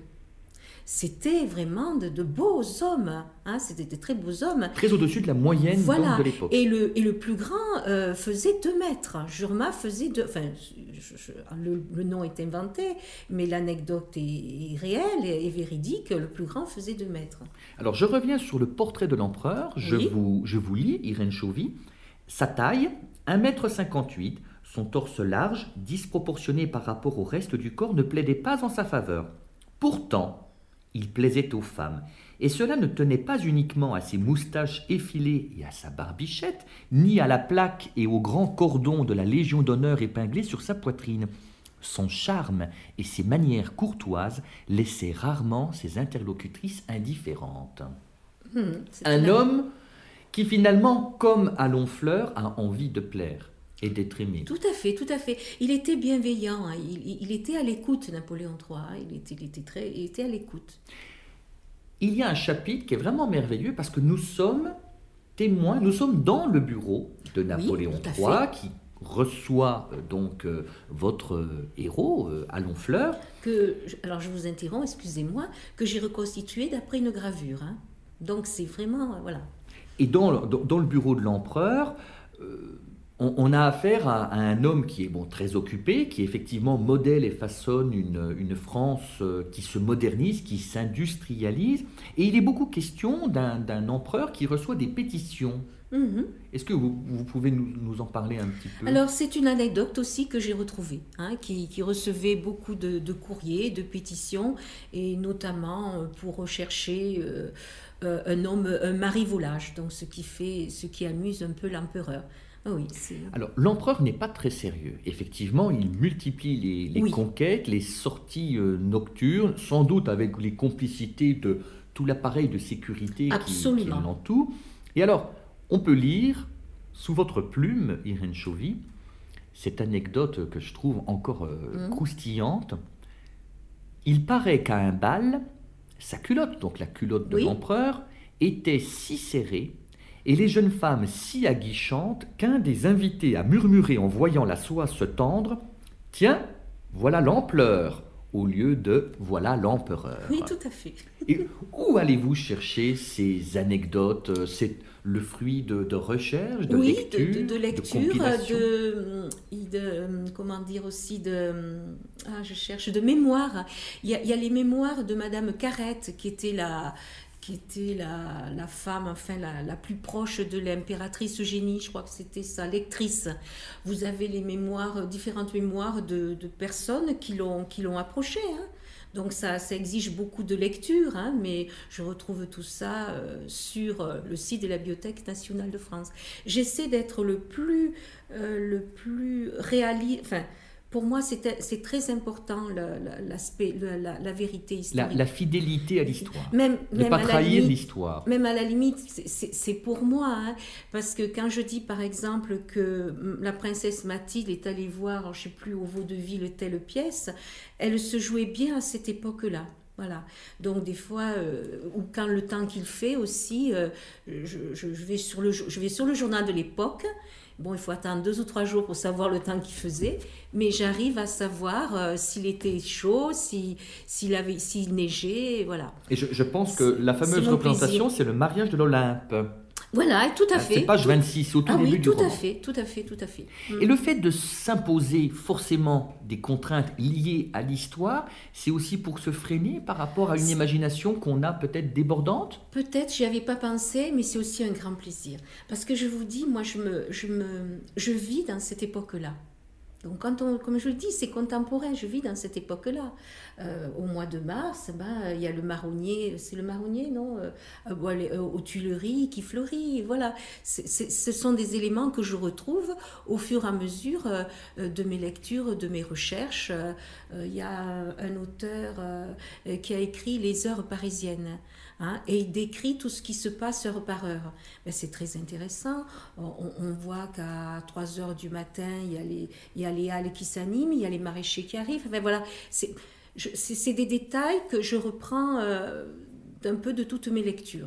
C'était vraiment de, de beaux hommes, hein, c'était de très beaux hommes. Très au-dessus de la moyenne voilà. de l'époque. Et le, et le plus grand euh, faisait deux mètres. Jurma faisait deux... Enfin, je, je, le, le nom est inventé, mais l'anecdote est, est réelle et, et véridique. Le plus grand faisait deux mètres. Alors, je reviens sur le portrait de l'empereur. Je, oui. vous, je vous lis, Irène Chauvy. Sa taille, un mètre cinquante-huit. Son torse large, disproportionné par rapport au reste du corps, ne plaidait pas en sa faveur. Pourtant, il plaisait aux femmes. Et cela ne tenait pas uniquement à ses moustaches effilées et à sa barbichette, ni à la plaque et au grand cordon de la Légion d'honneur épinglé sur sa poitrine. Son charme et ses manières courtoises laissaient rarement ses interlocutrices indifférentes. Mmh, Un clair. homme qui finalement, comme Allonfleur, a envie de plaire et d'être aimé. Tout à fait, tout à fait. Il était bienveillant, hein. il, il était à l'écoute, Napoléon trois, hein. il, était, il, était très, il était à l'écoute. Il y a un chapitre qui est vraiment merveilleux parce que nous sommes témoins, nous sommes dans le bureau de Napoléon oui, trois qui reçoit euh, donc euh, votre euh, héros, euh, Allonfleur. Que, alors je vous interromps, excusez-moi, que j'ai reconstitué d'après une gravure. Hein. Donc c'est vraiment, euh, voilà. Et dans, dans, dans le bureau de l'empereur, euh, On, on a affaire à, à un homme qui est bon, très occupé, qui effectivement modèle et façonne une, une France euh, qui se modernise, qui s'industrialise. Et il est beaucoup question d'un, d'un empereur qui reçoit des pétitions Mm-hmm. Est-ce que vous, vous pouvez nous, nous en parler un petit peu? Alors, c'est une anecdote aussi que j'ai retrouvée, hein, qui, qui recevait beaucoup de, de courriers, de pétitions, et notamment pour rechercher euh, euh, un homme, un mari volage, donc ce qui, fait, ce qui amuse un peu l'empereur. Ah oui, c'est... Alors, l'empereur n'est pas très sérieux. Effectivement, il multiplie les, les oui. conquêtes, les sorties euh, nocturnes, sans doute avec les complicités de tout l'appareil de sécurité qui, qui l'entoure. Et alors, on peut lire, sous votre plume, Irène Chauvy, cette anecdote que je trouve encore euh, mmh. croustillante. Il paraît qu'à un bal, sa culotte, donc la culotte de oui. l'empereur, était si serrée et les jeunes femmes si aguichantes qu'un des invités a murmuré en voyant la soie se tendre « Tiens, voilà l'ampleur !» au lieu de « voilà l'empereur ». Oui, tout à fait. Et où allez-vous chercher ces anecdotes? C'est le fruit de, de recherche, de oui, lecture, de, de, de lecture, de de, de, comment dire aussi, de, ah, je cherche, de mémoire. Il y a, il y a les mémoires de Madame Carrette, qui était la... qui était la, la femme, enfin, la, la plus proche de l'impératrice Eugénie, je crois que c'était sa lectrice. Vous avez les mémoires, différentes mémoires de, de personnes qui l'ont, qui l'ont approchée, hein. Donc ça, ça exige beaucoup de lecture, hein, mais je retrouve tout ça euh, sur euh, le site de la Bibliothèque nationale de France. J'essaie d'être le plus, euh, le plus réaliste, enfin, pour moi, c'est, c'est très important l'aspect, la, la, la vérité historique. La, la fidélité à l'histoire. Même, ne même pas à trahir limite, l'histoire. Même à la limite, c'est, c'est, c'est pour moi. Hein, parce que quand je dis, par exemple, que la princesse Mathilde est allée voir, je ne sais plus, au vaudeville telle pièce, elle se jouait bien à cette époque-là. Voilà. Donc des fois, euh, ou quand le temps qu'il fait aussi, euh, je, je, je, vais sur le, je vais sur le journal de l'époque. Bon, il faut attendre deux ou trois jours pour savoir le temps qu'il faisait, mais j'arrive à savoir euh, s'il était chaud, si, s'il, avait, s'il neigeait, voilà. Et je, je pense que la fameuse représentation, c'est le mariage de l'Olympe. Voilà, tout à fait. C'est page vingt-six, au tout ah début oui, du tout roman. à fait, tout à fait, tout à fait. Et le fait de s'imposer forcément des contraintes liées à l'histoire, c'est aussi pour se freiner par rapport à une c'est... imagination qu'on a peut-être débordante? Peut-être, j'y avais pas pensé, mais c'est aussi un grand plaisir. Parce que je vous dis, moi, je, me, je, me, je vis dans cette époque-là. Donc, quand on, comme je le dis, c'est contemporain, je vis dans cette époque-là. Euh, au mois de mars, ben, il y a le marronnier, c'est le marronnier, non euh, euh, aux Tuileries qui fleurit, voilà. C'est, c'est, ce sont des éléments que je retrouve au fur et à mesure euh, de mes lectures, de mes recherches. Euh, il y a un auteur euh, qui a écrit Les heures parisiennes. Hein, et il décrit tout ce qui se passe heure par heure. Ben, c'est très intéressant. On, on voit qu'à trois heures du matin, il y a les, il y a les halles qui s'animent, il y a les maraîchers qui arrivent. Enfin, voilà, c'est, je, c'est, c'est des détails que je reprends euh, d'un peu de toutes mes lectures.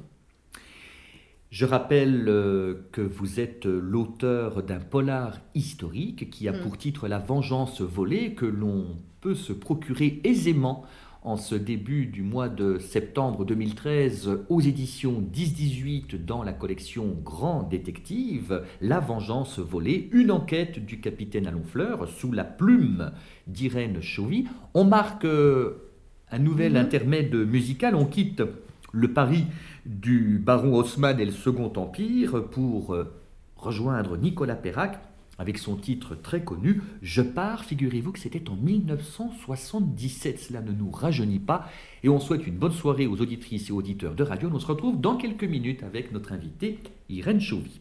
Je rappelle euh, que vous êtes l'auteur d'un polar historique qui a mmh. pour titre La vengeance volée, que l'on peut se procurer aisément en ce début du mois de septembre deux mille treize aux éditions dix dix-huit dans la collection Grand Détective, La vengeance volée, une enquête du capitaine Alonfleur sous la plume d'Irène Chauvy. On marque euh, un nouvel mmh. intermède musical, on quitte le Paris du baron Haussmann et le Second Empire pour euh, rejoindre Nicolas Perrac avec son titre très connu, Je pars, figurez-vous que c'était en dix-neuf cent soixante-dix-sept, cela ne nous rajeunit pas, et on souhaite une bonne soirée aux auditrices et auditeurs de radio. On se retrouve dans quelques minutes avec notre invitée Irène Chauvy.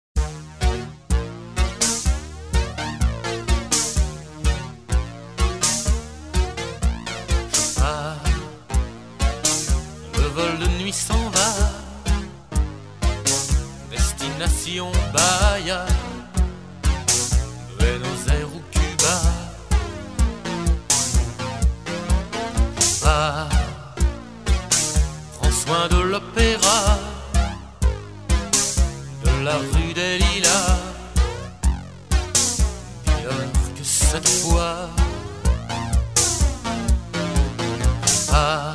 Je pars, le vol de nuit s'en va, destination Bahia, Buenos Aires ou Cuba. Je pars, prends soin de l'opéra, de la rue des Lilas, pire que cette fois. Je pars,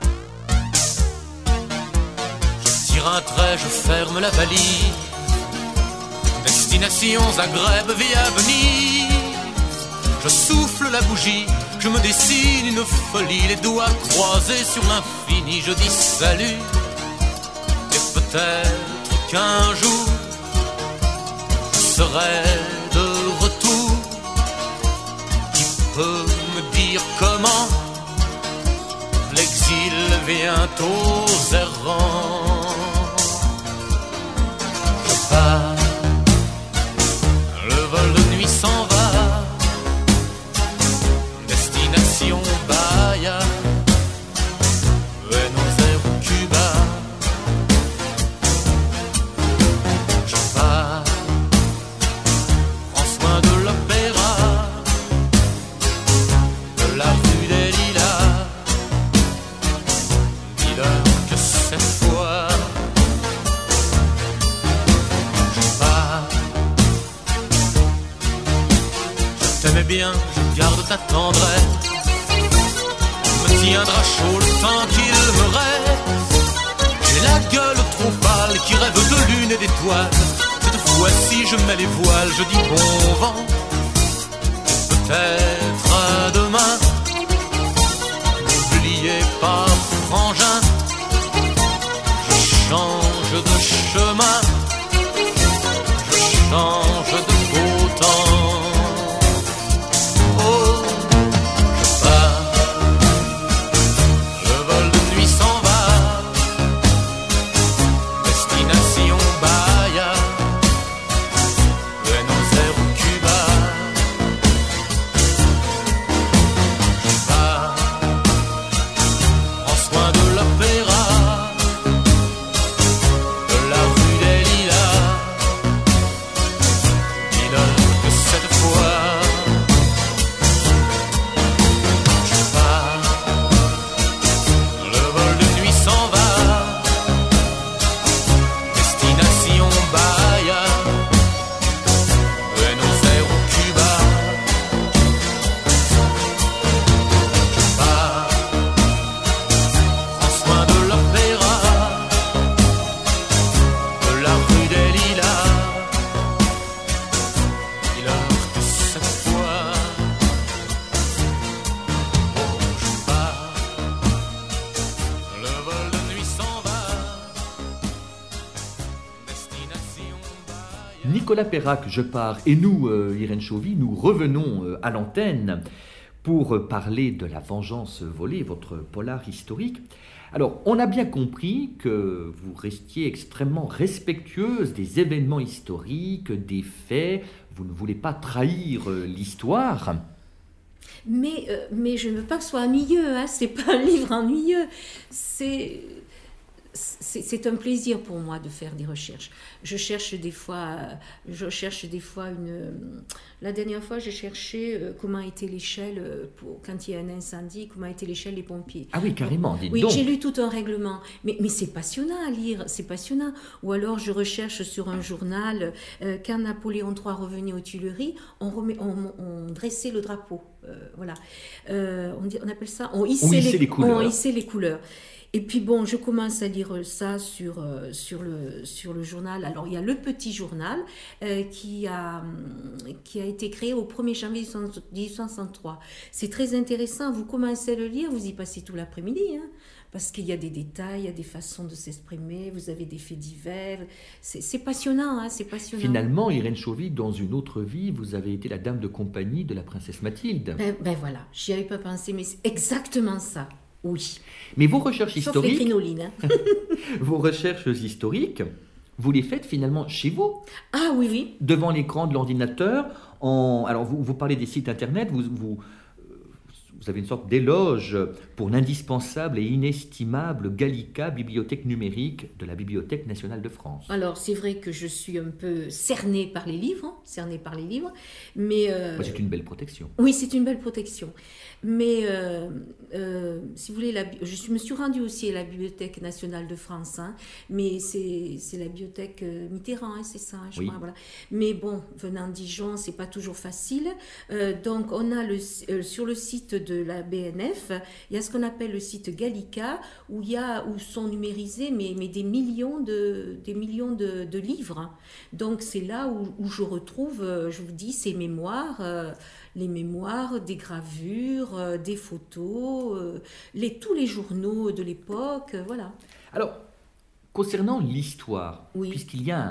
je tire un trait, je ferme la valise, destination Zagreb via Venise. Je souffle la bougie, je me dessine une folie, les doigts croisés sur l'infini. Je dis salut, et peut-être qu'un jour serai de retour. Qui peut me dire comment l'exil vient aux errants? Je pars, le vol de nuit s'en va, destination Bahia, Buenos Aires ou Cuba. Je pars, prends soin de l'opéra, de la rue des Lilas. Dis-leur que cette fois je pars. Je t'aimais bien, je garde ta tendresse. On me tiendra chaud le temps qu'il me reste. J'ai la gueule trop pâle qui rêve de lune et d'étoiles. Cette fois-ci je mets les voiles, je dis bon vent. Peut-être à demain. N'oubliez pas, frangin, je change de chemin, je change de beau temps. Oh, je pars, le vol de nuit s'en va, destination Bahia, Buenos Aires ou Cuba. Je pars, prends soin de l'opéra, de la rue des Lilas. Dis-leur que cette fois je pars, le vol de nuit s'en va, destination Bahia, Buenos Aires ou Cuba. Je pars, prends soin de l'opéra, de la rue des Lilas. Dis-leur que cette fois, oh, je pars, le vol de nuit s'en va, destination Bahia. Nicolas Perrac, je pars. Et nous, euh, Irène Chauvy, nous revenons euh, à l'antenne pour euh, parler de La Vengeance volée, votre polar historique. Alors, on a bien compris que vous restiez extrêmement respectueuse des événements historiques, des faits. Vous ne voulez pas trahir euh, l'histoire. Mais, euh, mais je ne veux pas que ce soit ennuyeux, hein. C'est pas un livre ennuyeux. C'est, c'est, c'est un plaisir pour moi de faire des recherches. Je cherche des fois, je cherche des fois une... La dernière fois, j'ai cherché euh, comment était l'échelle, euh, pour, quand il y a un incendie, comment était l'échelle des pompiers. Ah oui, carrément, dites Oui, donc. j'ai lu tout un règlement. Mais, mais c'est passionnant à lire, c'est passionnant. Ou alors, je recherche sur un journal, euh, quand Napoléon trois revenait aux Tuileries, on, remet, on, on dressait le drapeau. Euh, voilà. Euh, on, dit, on appelle ça, on hissait, On hissait les, les couleurs. On hissait les couleurs. Et puis bon, je commence à lire ça sur, euh, sur, le, sur le journal. Alors il y a le petit journal euh, qui, a, qui a été créé au premier janvier dix-huit cent soixante-trois. C'est très intéressant, vous commencez à le lire, vous y passez tout l'après-midi, hein, parce qu'il y a des détails, il y a des façons de s'exprimer, vous avez des faits divers, c'est, c'est passionnant, hein, c'est passionnant. Finalement, Irène Chauvy, dans une autre vie, vous avez été la dame de compagnie de la princesse Mathilde. Ben, ben voilà, j'y avais pas pensé, mais c'est exactement ça. Oui. Mais vos recherches Sauf historiques, les crinolines, hein. vos recherches historiques, vous les faites finalement chez vous, Ah oui, oui. devant l'écran de l'ordinateur. En... Alors, vous, vous parlez des sites internet, vous, vous, vous avez une sorte d'éloge pour l'indispensable et inestimable Gallica, bibliothèque numérique de la Bibliothèque nationale de France. Alors, c'est vrai que je suis un peu cernée par les livres, hein, cernée par les livres, mais... Euh... Bah, c'est une belle protection. Oui, c'est une belle protection. Mais, euh, euh, si vous voulez, la... je me suis rendue aussi à la Bibliothèque nationale de France, hein, mais c'est, c'est la bibliothèque Mitterrand, hein, c'est ça, hein, je oui. crois, voilà. Mais bon, venant de Dijon, c'est pas toujours facile. Euh, donc, on a le, euh, sur le site de la B N F, il y a ce qu'on appelle le site Gallica, où, il y a, où sont numérisés mais, mais des millions de, des millions de, de livres. Donc, c'est là où, où je retrouve, je vous dis, ces mémoires, euh, les mémoires, des gravures, euh, des photos, euh, les, tous les journaux de l'époque, euh, voilà. Alors, concernant l'histoire, oui. puisqu'il y a un,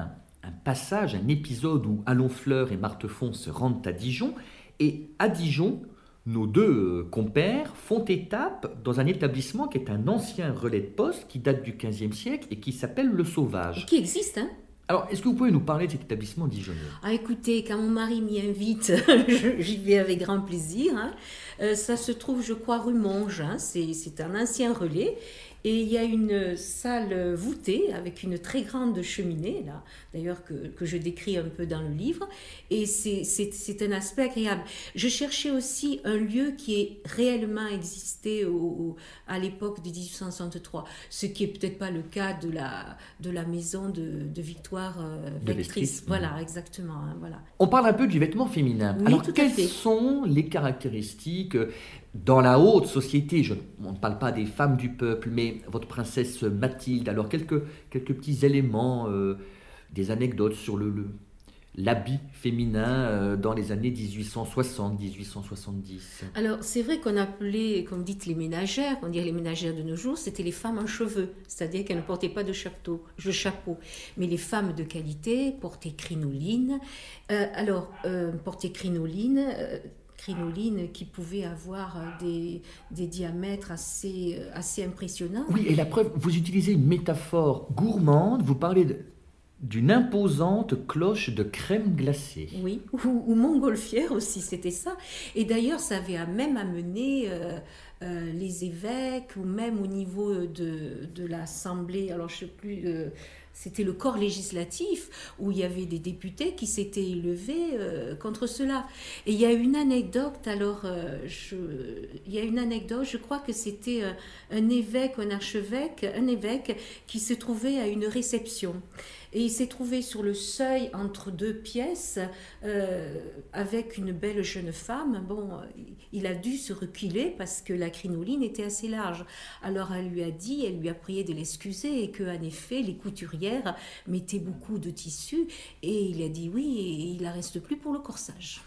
un passage, un épisode où Allonfleur et Martefond se rendent à Dijon. Et à Dijon, nos deux compères font étape dans un établissement qui est un ancien relais de poste qui date du quinzième siècle et qui s'appelle Le Sauvage. Et qui existe, hein? Alors, est-ce que vous pouvez nous parler de cet établissement dijonnais? Ah, écoutez, quand mon mari m'y invite, j'y vais avec grand plaisir. Hein. Euh, ça se trouve, je crois, rue Monge. Hein. C'est, c'est un ancien relais. Et il y a une salle voûtée avec une très grande cheminée, là, d'ailleurs que, que je décris un peu dans le livre. Et c'est, c'est, c'est un aspect agréable. Je cherchais aussi un lieu qui ait réellement existé au, au, à l'époque de dix-huit cent soixante-trois, ce qui n'est peut-être pas le cas de la, de la maison de, de Victoire euh, Vectrice. Voilà, exactement. Hein, voilà. On parle un peu du vêtement féminin. Oui, Alors, tout quelles à fait. sont les caractéristiques dans la haute société? Je, on ne parle pas des femmes du peuple, mais votre princesse Mathilde. Alors, quelques, quelques petits éléments, euh, des anecdotes sur le, le, l'habit féminin euh, dans les années dix-huit cent soixante à dix-huit cent soixante-dix. Alors, c'est vrai qu'on appelait, comme dites, les ménagères, on dirait les ménagères de nos jours, c'était les femmes en cheveux, c'est-à-dire qu'elles ne portaient pas de chapeau, de chapeau. Mais les femmes de qualité portaient crinoline. Euh, alors, euh, portaient crinoline... Euh, crinoline qui pouvait avoir des, des diamètres assez, assez impressionnants. Oui, et la preuve, vous utilisez une métaphore gourmande, vous parlez de, d'une imposante cloche de crème glacée. Oui, ou, ou montgolfière aussi, c'était ça. Et d'ailleurs, ça avait même amené euh, euh, les évêques, ou même au niveau de, de l'Assemblée, alors je ne sais plus... Euh, C'était le corps législatif où il y avait des députés qui s'étaient élevés euh, contre cela. Et il y a une anecdote, alors, euh, je, il y a une anecdote, je crois que c'était un, un évêque, un archevêque, un évêque qui se trouvait à une réception. Et il s'est trouvé sur le seuil entre deux pièces euh, avec une belle jeune femme. Bon, il a dû se reculer parce que la crinoline était assez large. Alors elle lui a dit, elle lui a prié de l'excuser et qu'en effet, les couturières mettaient beaucoup de tissu. Et il a dit oui, et il n'en reste plus pour le corsage.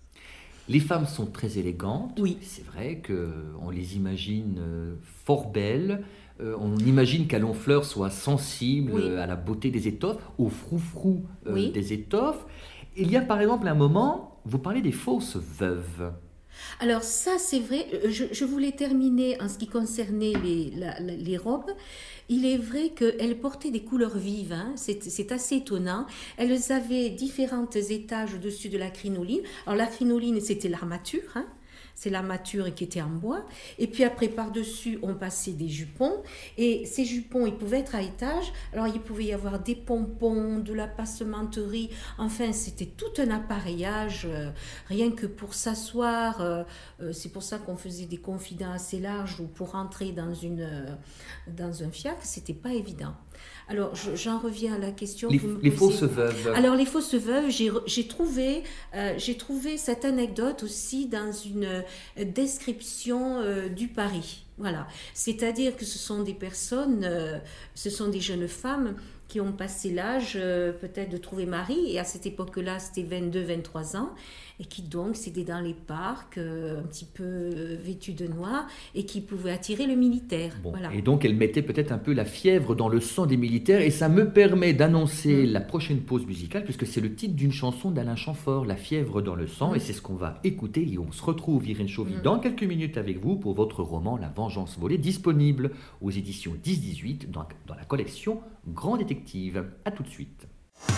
Les femmes sont très élégantes. Oui. C'est vrai qu'on les imagine fort belles. Euh, on imagine qu'Allonfleur soit sensible oui. euh, à la beauté des étoffes, au froufrou euh, oui. des étoffes. Il y a par exemple un moment, vous parlez des fausses veuves. Alors ça c'est vrai, je, je voulais terminer en ce qui concernait les, la, la, les robes. Il est vrai qu'elles portaient des couleurs vives, hein. c'est, c'est assez étonnant. Elles avaient différents étages au-dessus de la crinoline. Alors la crinoline c'était l'armature, hein. C'est l'armature qui était en bois. Et puis après, par-dessus, on passait des jupons. Et ces jupons, ils pouvaient être à étage. Alors, il pouvait y avoir des pompons, de la passementerie. Enfin, c'était tout un appareillage, euh, rien que pour s'asseoir. Euh, euh, c'est pour ça qu'on faisait des confidents assez larges ou pour rentrer dans, une, euh, dans un fiacre, c'était pas évident. Alors, je, j'en reviens à la question. Les, que vous me les posez. fausses veuves. Alors, les fausses veuves, j'ai, j'ai, trouvé, euh, j'ai trouvé cette anecdote aussi dans une description euh, du Paris. Voilà. C'est-à-dire que ce sont des personnes, euh, ce sont des jeunes femmes qui ont passé l'âge euh, peut-être de trouver mari, et à cette époque-là, c'était vingt-deux vingt-trois ans, et qui donc s'étaient dans les parcs, euh, un petit peu euh, vêtus de noir, et qui pouvaient attirer le militaire. Bon, voilà. Et donc, elle mettait peut-être un peu la fièvre dans le sang des militaires, et ça me permet d'annoncer mmh. la prochaine pause musicale, puisque c'est le titre d'une chanson d'Alain Chamfort, La fièvre dans le sang, mmh. et c'est ce qu'on va écouter, et on se retrouve, Irène Chauvy, mmh. dans quelques minutes avec vous pour votre roman La Vengeance volée, disponible aux éditions dix dix-huit dans, dans la collection Grand Détective. À tout de suite.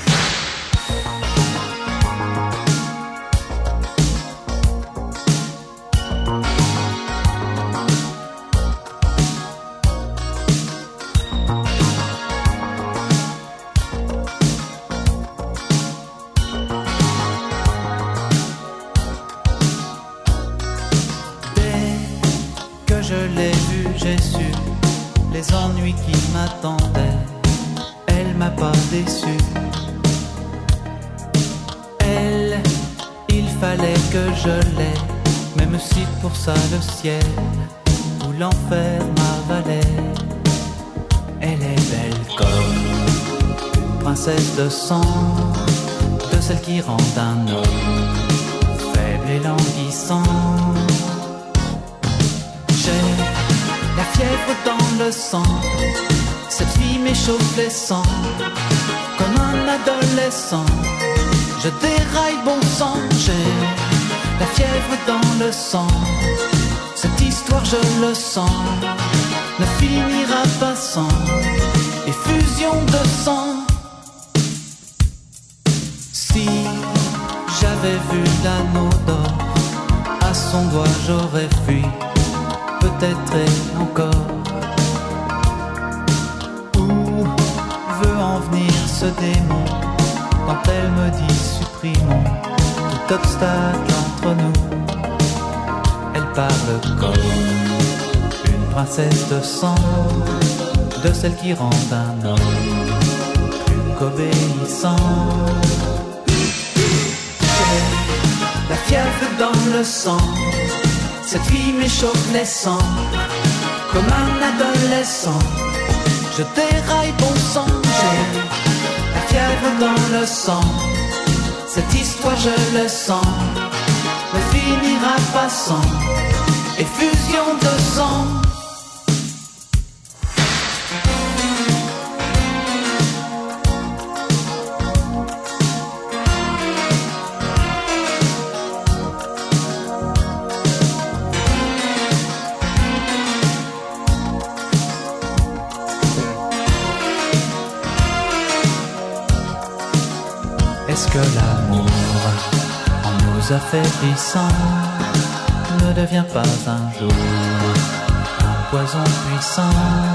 Les ennuis qui m'attendaient, elle m'a pas déçu. Elle, il fallait que je l'aie, même si pour ça le ciel ou l'enfer m'avalait. Elle est belle comme princesse de sang, de celle qui rend un homme faible et languissant. J'ai la fièvre dans le sang, cette fille m'échauffe les sangs, comme un un adolescent, je déraille bon sang, j'ai la fièvre dans le sang. Cette histoire, je le sens, ne finira pas sans effusion de sang. Si j'avais vu l'anneau d'or, à son doigt j'aurais fui, peut-être et encore. Où veut en venir ce démon quand elle me dit supprimons tout obstacle entre nous? Elle parle comme une princesse de sang, de celle qui rend un homme plus qu'obéissant. J'ai la fièvre dans le sang, cette fille m'échauffe les sangs, comme un adolescent, je déraille bon sang. J'ai la fièvre dans le sang, cette histoire je le sens, ne finira pas sans effusion de sang. Est-ce que l'amour, en nous affaiblissant, ne devient pas un jour un poison puissant?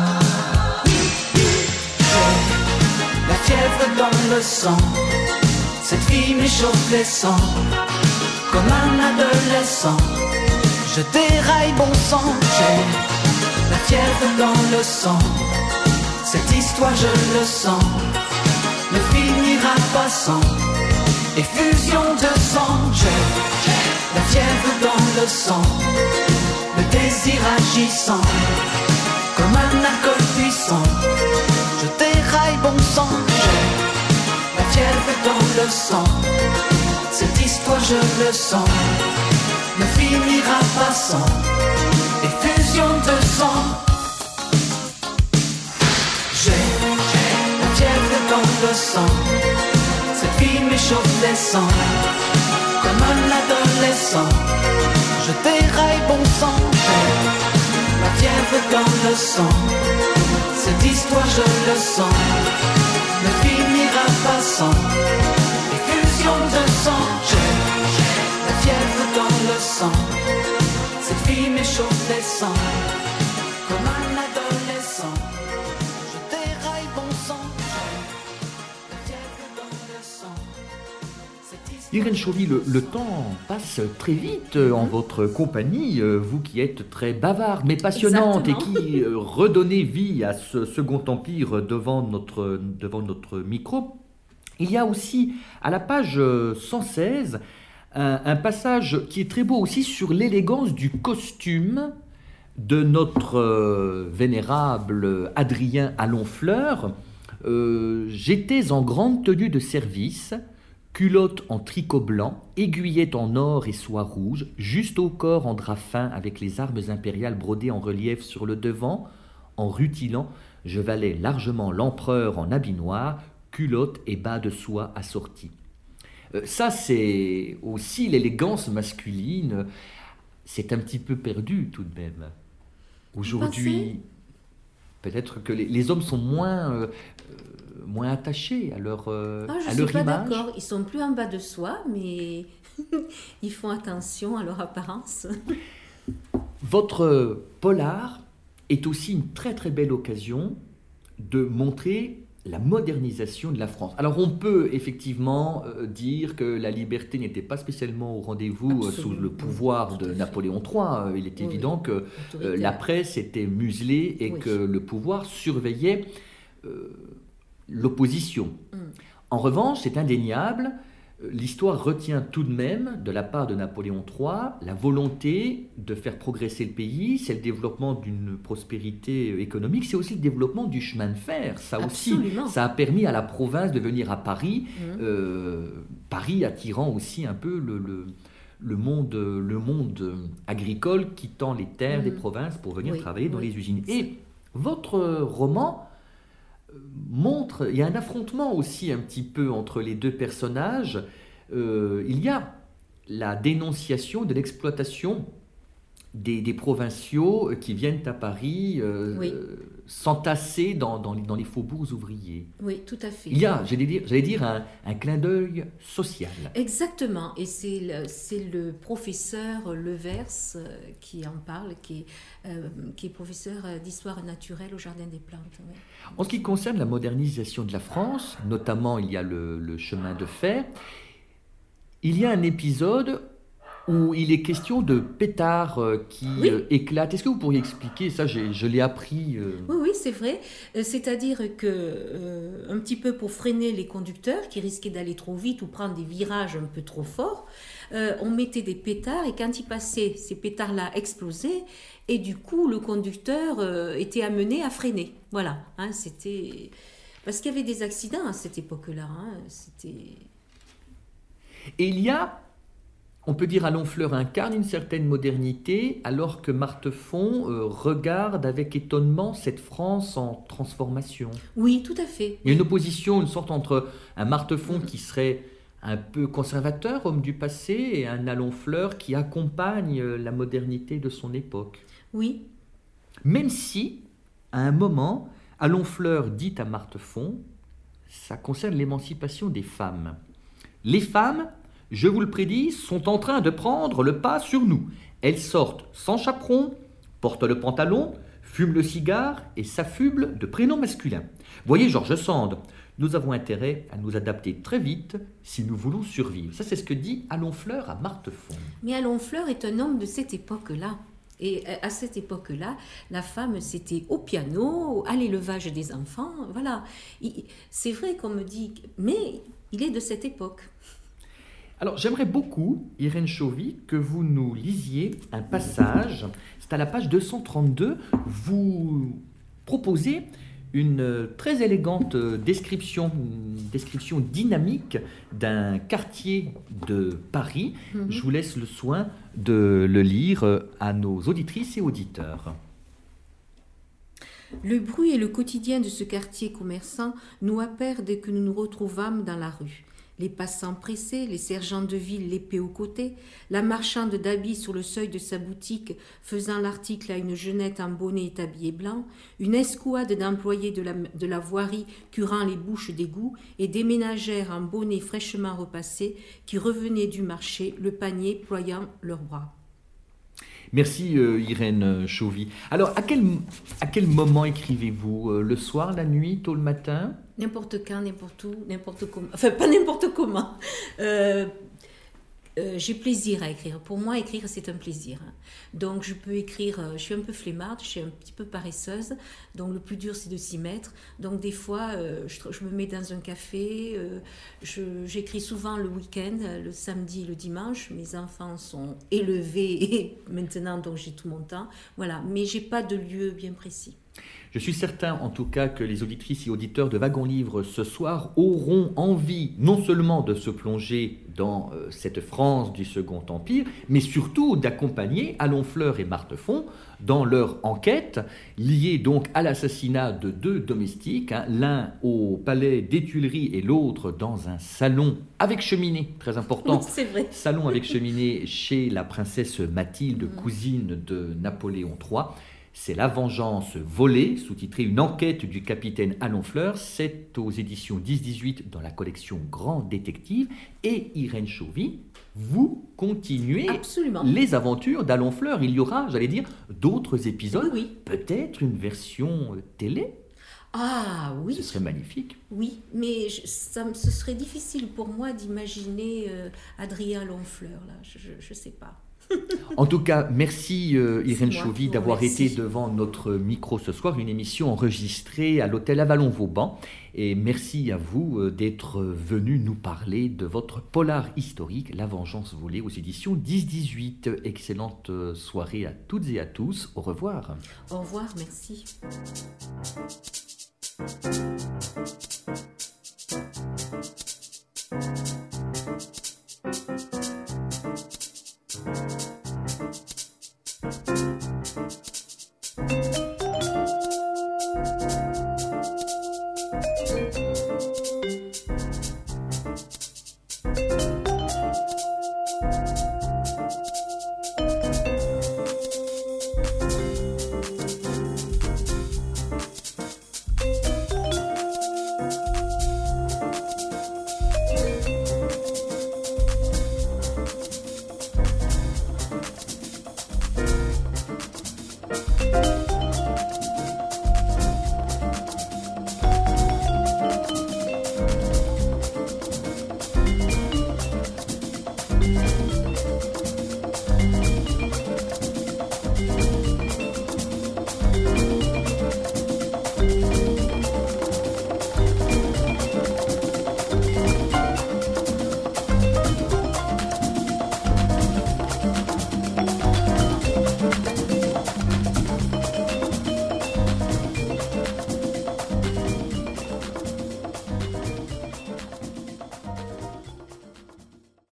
J'ai la fièvre dans le sang, cette fille m'échauffe les sangs, comme un adolescent, je déraille bon sang. J'ai la fièvre dans le sang, cette histoire je le sens, ne finira pas sans effusion de sang. J'ai la fièvre dans le sang, le désir agissant, comme un alcool puissant, je déraille bon sang. J'ai la fièvre dans le sang, cette histoire je le sens, ne finira pas sans effusion de sang. J'ai la fièvre dans le sang, cette fille m'échauffe les sangs, comme un adolescent, je déraille bon sang. J'ai la fièvre dans le sang, cette histoire je le sens, ne finira pas sans effusion de sang. J'ai la fièvre dans le sang, cette fille m'échauffe les sangs, comme un adolescent, je déraille bon sang. Irène Chauvy, le, le temps passe très vite euh, en votre compagnie, euh, vous qui êtes très bavarde mais passionnante. Exactement. Et qui euh, redonnez vie à ce Second Empire devant notre, devant notre micro. Il y a aussi à la page cent seize un, un passage qui est très beau aussi sur l'élégance du costume de notre euh, vénérable Adrien Alonfleur. Euh, J'étais en grande tenue de service, culotte en tricot blanc, aiguillette en or et soie rouge, juste au corps en drap fin avec les armes impériales brodées en relief sur le devant. En rutilant, je valais largement l'empereur en habit noir, culotte et bas de soie assortis. Euh, ça, c'est aussi l'élégance masculine. C'est un petit peu perdu tout de même. Aujourd'hui, peut-être que les, les hommes sont moins... Euh, moins attachés à leur, euh, ah, je à suis leur pas image. D'accord, ils sont plus en bas de soie, mais ils font attention à leur apparence. Votre polar est aussi une très très belle occasion de montrer la modernisation de la France. Alors on peut effectivement euh, dire que la liberté n'était pas spécialement au rendez-vous euh, sous le pouvoir de Napoléon trois. Il est oui, évident que euh, la presse était muselée et oui. que le pouvoir surveillait euh, l'opposition. Mm. En revanche, c'est indéniable, l'histoire retient tout de même, de la part de Napoléon trois, la volonté de faire progresser le pays. C'est le développement d'une prospérité économique, c'est aussi le développement du chemin de fer. Ça Absolument. aussi, ça a permis à la province de venir à Paris, mmh. euh, Paris attirant aussi un peu le, le, le, monde, le monde agricole, quittant les terres mmh. des provinces pour venir oui, travailler dans oui. les usines. Et votre roman montre, il y a un affrontement aussi un petit peu entre les deux personnages. Euh, il y a la dénonciation de l'exploitation des, des provinciaux qui viennent à Paris euh, Oui. s'entasser dans, dans, dans les faubourgs ouvriers. Oui, tout à fait. Il y a, j'allais dire, j'allais dire un, un clin d'œil social. Exactement, et c'est le, c'est le professeur Levers euh, qui en parle, qui est, euh, qui est professeur d'histoire naturelle au Jardin des Plantes. Ouais. En ce qui concerne la modernisation de la France, notamment il y a le, le chemin de fer, il y a un épisode où il est question de pétards euh, qui Oui. euh, éclatent. Est-ce que vous pourriez expliquer ça? J'ai- Je l'ai appris. euh, Oui, oui, c'est vrai. Euh, C'est-à-dire que, euh, un petit peu pour freiner les conducteurs qui risquaient d'aller trop vite ou prendre des virages un peu trop forts, euh, on mettait des pétards et quand ils passaient, ces pétards-là explosaient et du coup, le conducteur euh, était amené à freiner. Voilà, hein, c'était... Parce qu'il y avait des accidents à cette époque-là. Hein, c'était... Et il y a, on peut dire, Allonfleur incarne une certaine modernité, alors que Martefond euh, regarde avec étonnement cette France en transformation. Oui, tout à fait. Il y a une opposition, une sorte entre un Martefond qui serait un peu conservateur, homme du passé, et un Allonfleur qui accompagne euh, la modernité de son époque. Oui, Même si, à un moment, Allonfleur dit à Martefond, ça concerne l'émancipation des femmes. Les femmes, je vous le prédis, sont en train de prendre le pas sur nous. Elles sortent sans chaperon, portent le pantalon, fument le cigare et s'affublent de prénoms masculins. Voyez George Sand, nous avons intérêt à nous adapter très vite si nous voulons survivre. Ça, c'est ce que dit Allonfleur à Martefond. mais Allonfleur est un homme de cette époque-là. Et à cette époque-là, la femme, c'était au piano, à l'élevage des enfants, voilà. Il- C'est vrai qu'on me dit, mais il est de cette époque. Alors, j'aimerais beaucoup, Irène Chauvy, que vous nous lisiez un passage. C'est à la page deux cent trente-deux. Vous proposez une euh, très élégante euh, description, une description dynamique d'un quartier de Paris. Mhm. Je vous laisse le soin de le lire euh, à nos auditrices et auditeurs. Le bruit et le quotidien de ce quartier commerçant nous happèrent dès que nous nous retrouvâmes dans la rue. Les passants pressés, les sergents de ville l'épée au côté, la marchande d'habits sur le seuil de sa boutique faisant l'article à une jeunette en bonnet et tablier blanc, une escouade d'employés de la, de la voirie curant les bouches d'égout et des ménagères en bonnet fraîchement repassés qui revenaient du marché, le panier ployant leurs bras. Merci euh, Irène Chauvy. Alors, à quel, à quel moment écrivez-vous? Euh, Le soir, la nuit, tôt le matin? N'importe quand, n'importe où, n'importe comment. Enfin, pas n'importe comment. Euh, euh, j'ai plaisir à écrire. Pour moi, écrire, c'est un plaisir. Donc, je peux écrire... euh, Je suis un peu flemmarde, je suis un petit peu paresseuse. Donc, le plus dur, c'est de s'y mettre. Donc, des fois, euh, je, je me mets dans un café. euh, je- J'écris souvent le week-end, le samedi et le dimanche. Mes enfants sont élevés et maintenant, donc j'ai tout mon temps. Voilà. Mais j'ai pas de lieu bien précis. Je suis certain, en tout cas, que les auditrices et auditeurs de Wagon Livre ce soir auront envie non seulement de se plonger dans euh, cette France du Second Empire, mais surtout d'accompagner Allonfleur et Martefond dans leur enquête liée donc à l'assassinat de deux domestiques, hein, l'un au palais des Tuileries et l'autre dans un salon avec cheminée, très important. Oui, c'est vrai. Salon avec cheminée chez la princesse Mathilde, cousine de Napoléon trois. C'est La Vengeance volée, sous-titré Une enquête du capitaine Allonfleur. C'est aux éditions dix dix-huit dans la collection Grand Détective. Et Irène Chauvy, vous continuez Absolument. les aventures d'Allonfleur. Il y aura, j'allais dire, d'autres épisodes. Oui, oui. Peut-être une version euh, télé. Ah oui. Ce serait magnifique. Oui, mais je- ça, me- ce serait difficile pour moi d'imaginer euh, Adrien Lonfleur, là, je ne sais pas. En tout cas, merci euh, Irène C'est moi Chauvy qui vous d'avoir remercie. été devant notre micro ce soir, une émission enregistrée à l'hôtel Avalon-Vauban. Et merci à vous euh, d'être venu nous parler de votre polar historique, La Vengeance volée, aux éditions dix dix-huit. Excellente euh, soirée à toutes et à tous. Au revoir. Au revoir, merci. Thank you.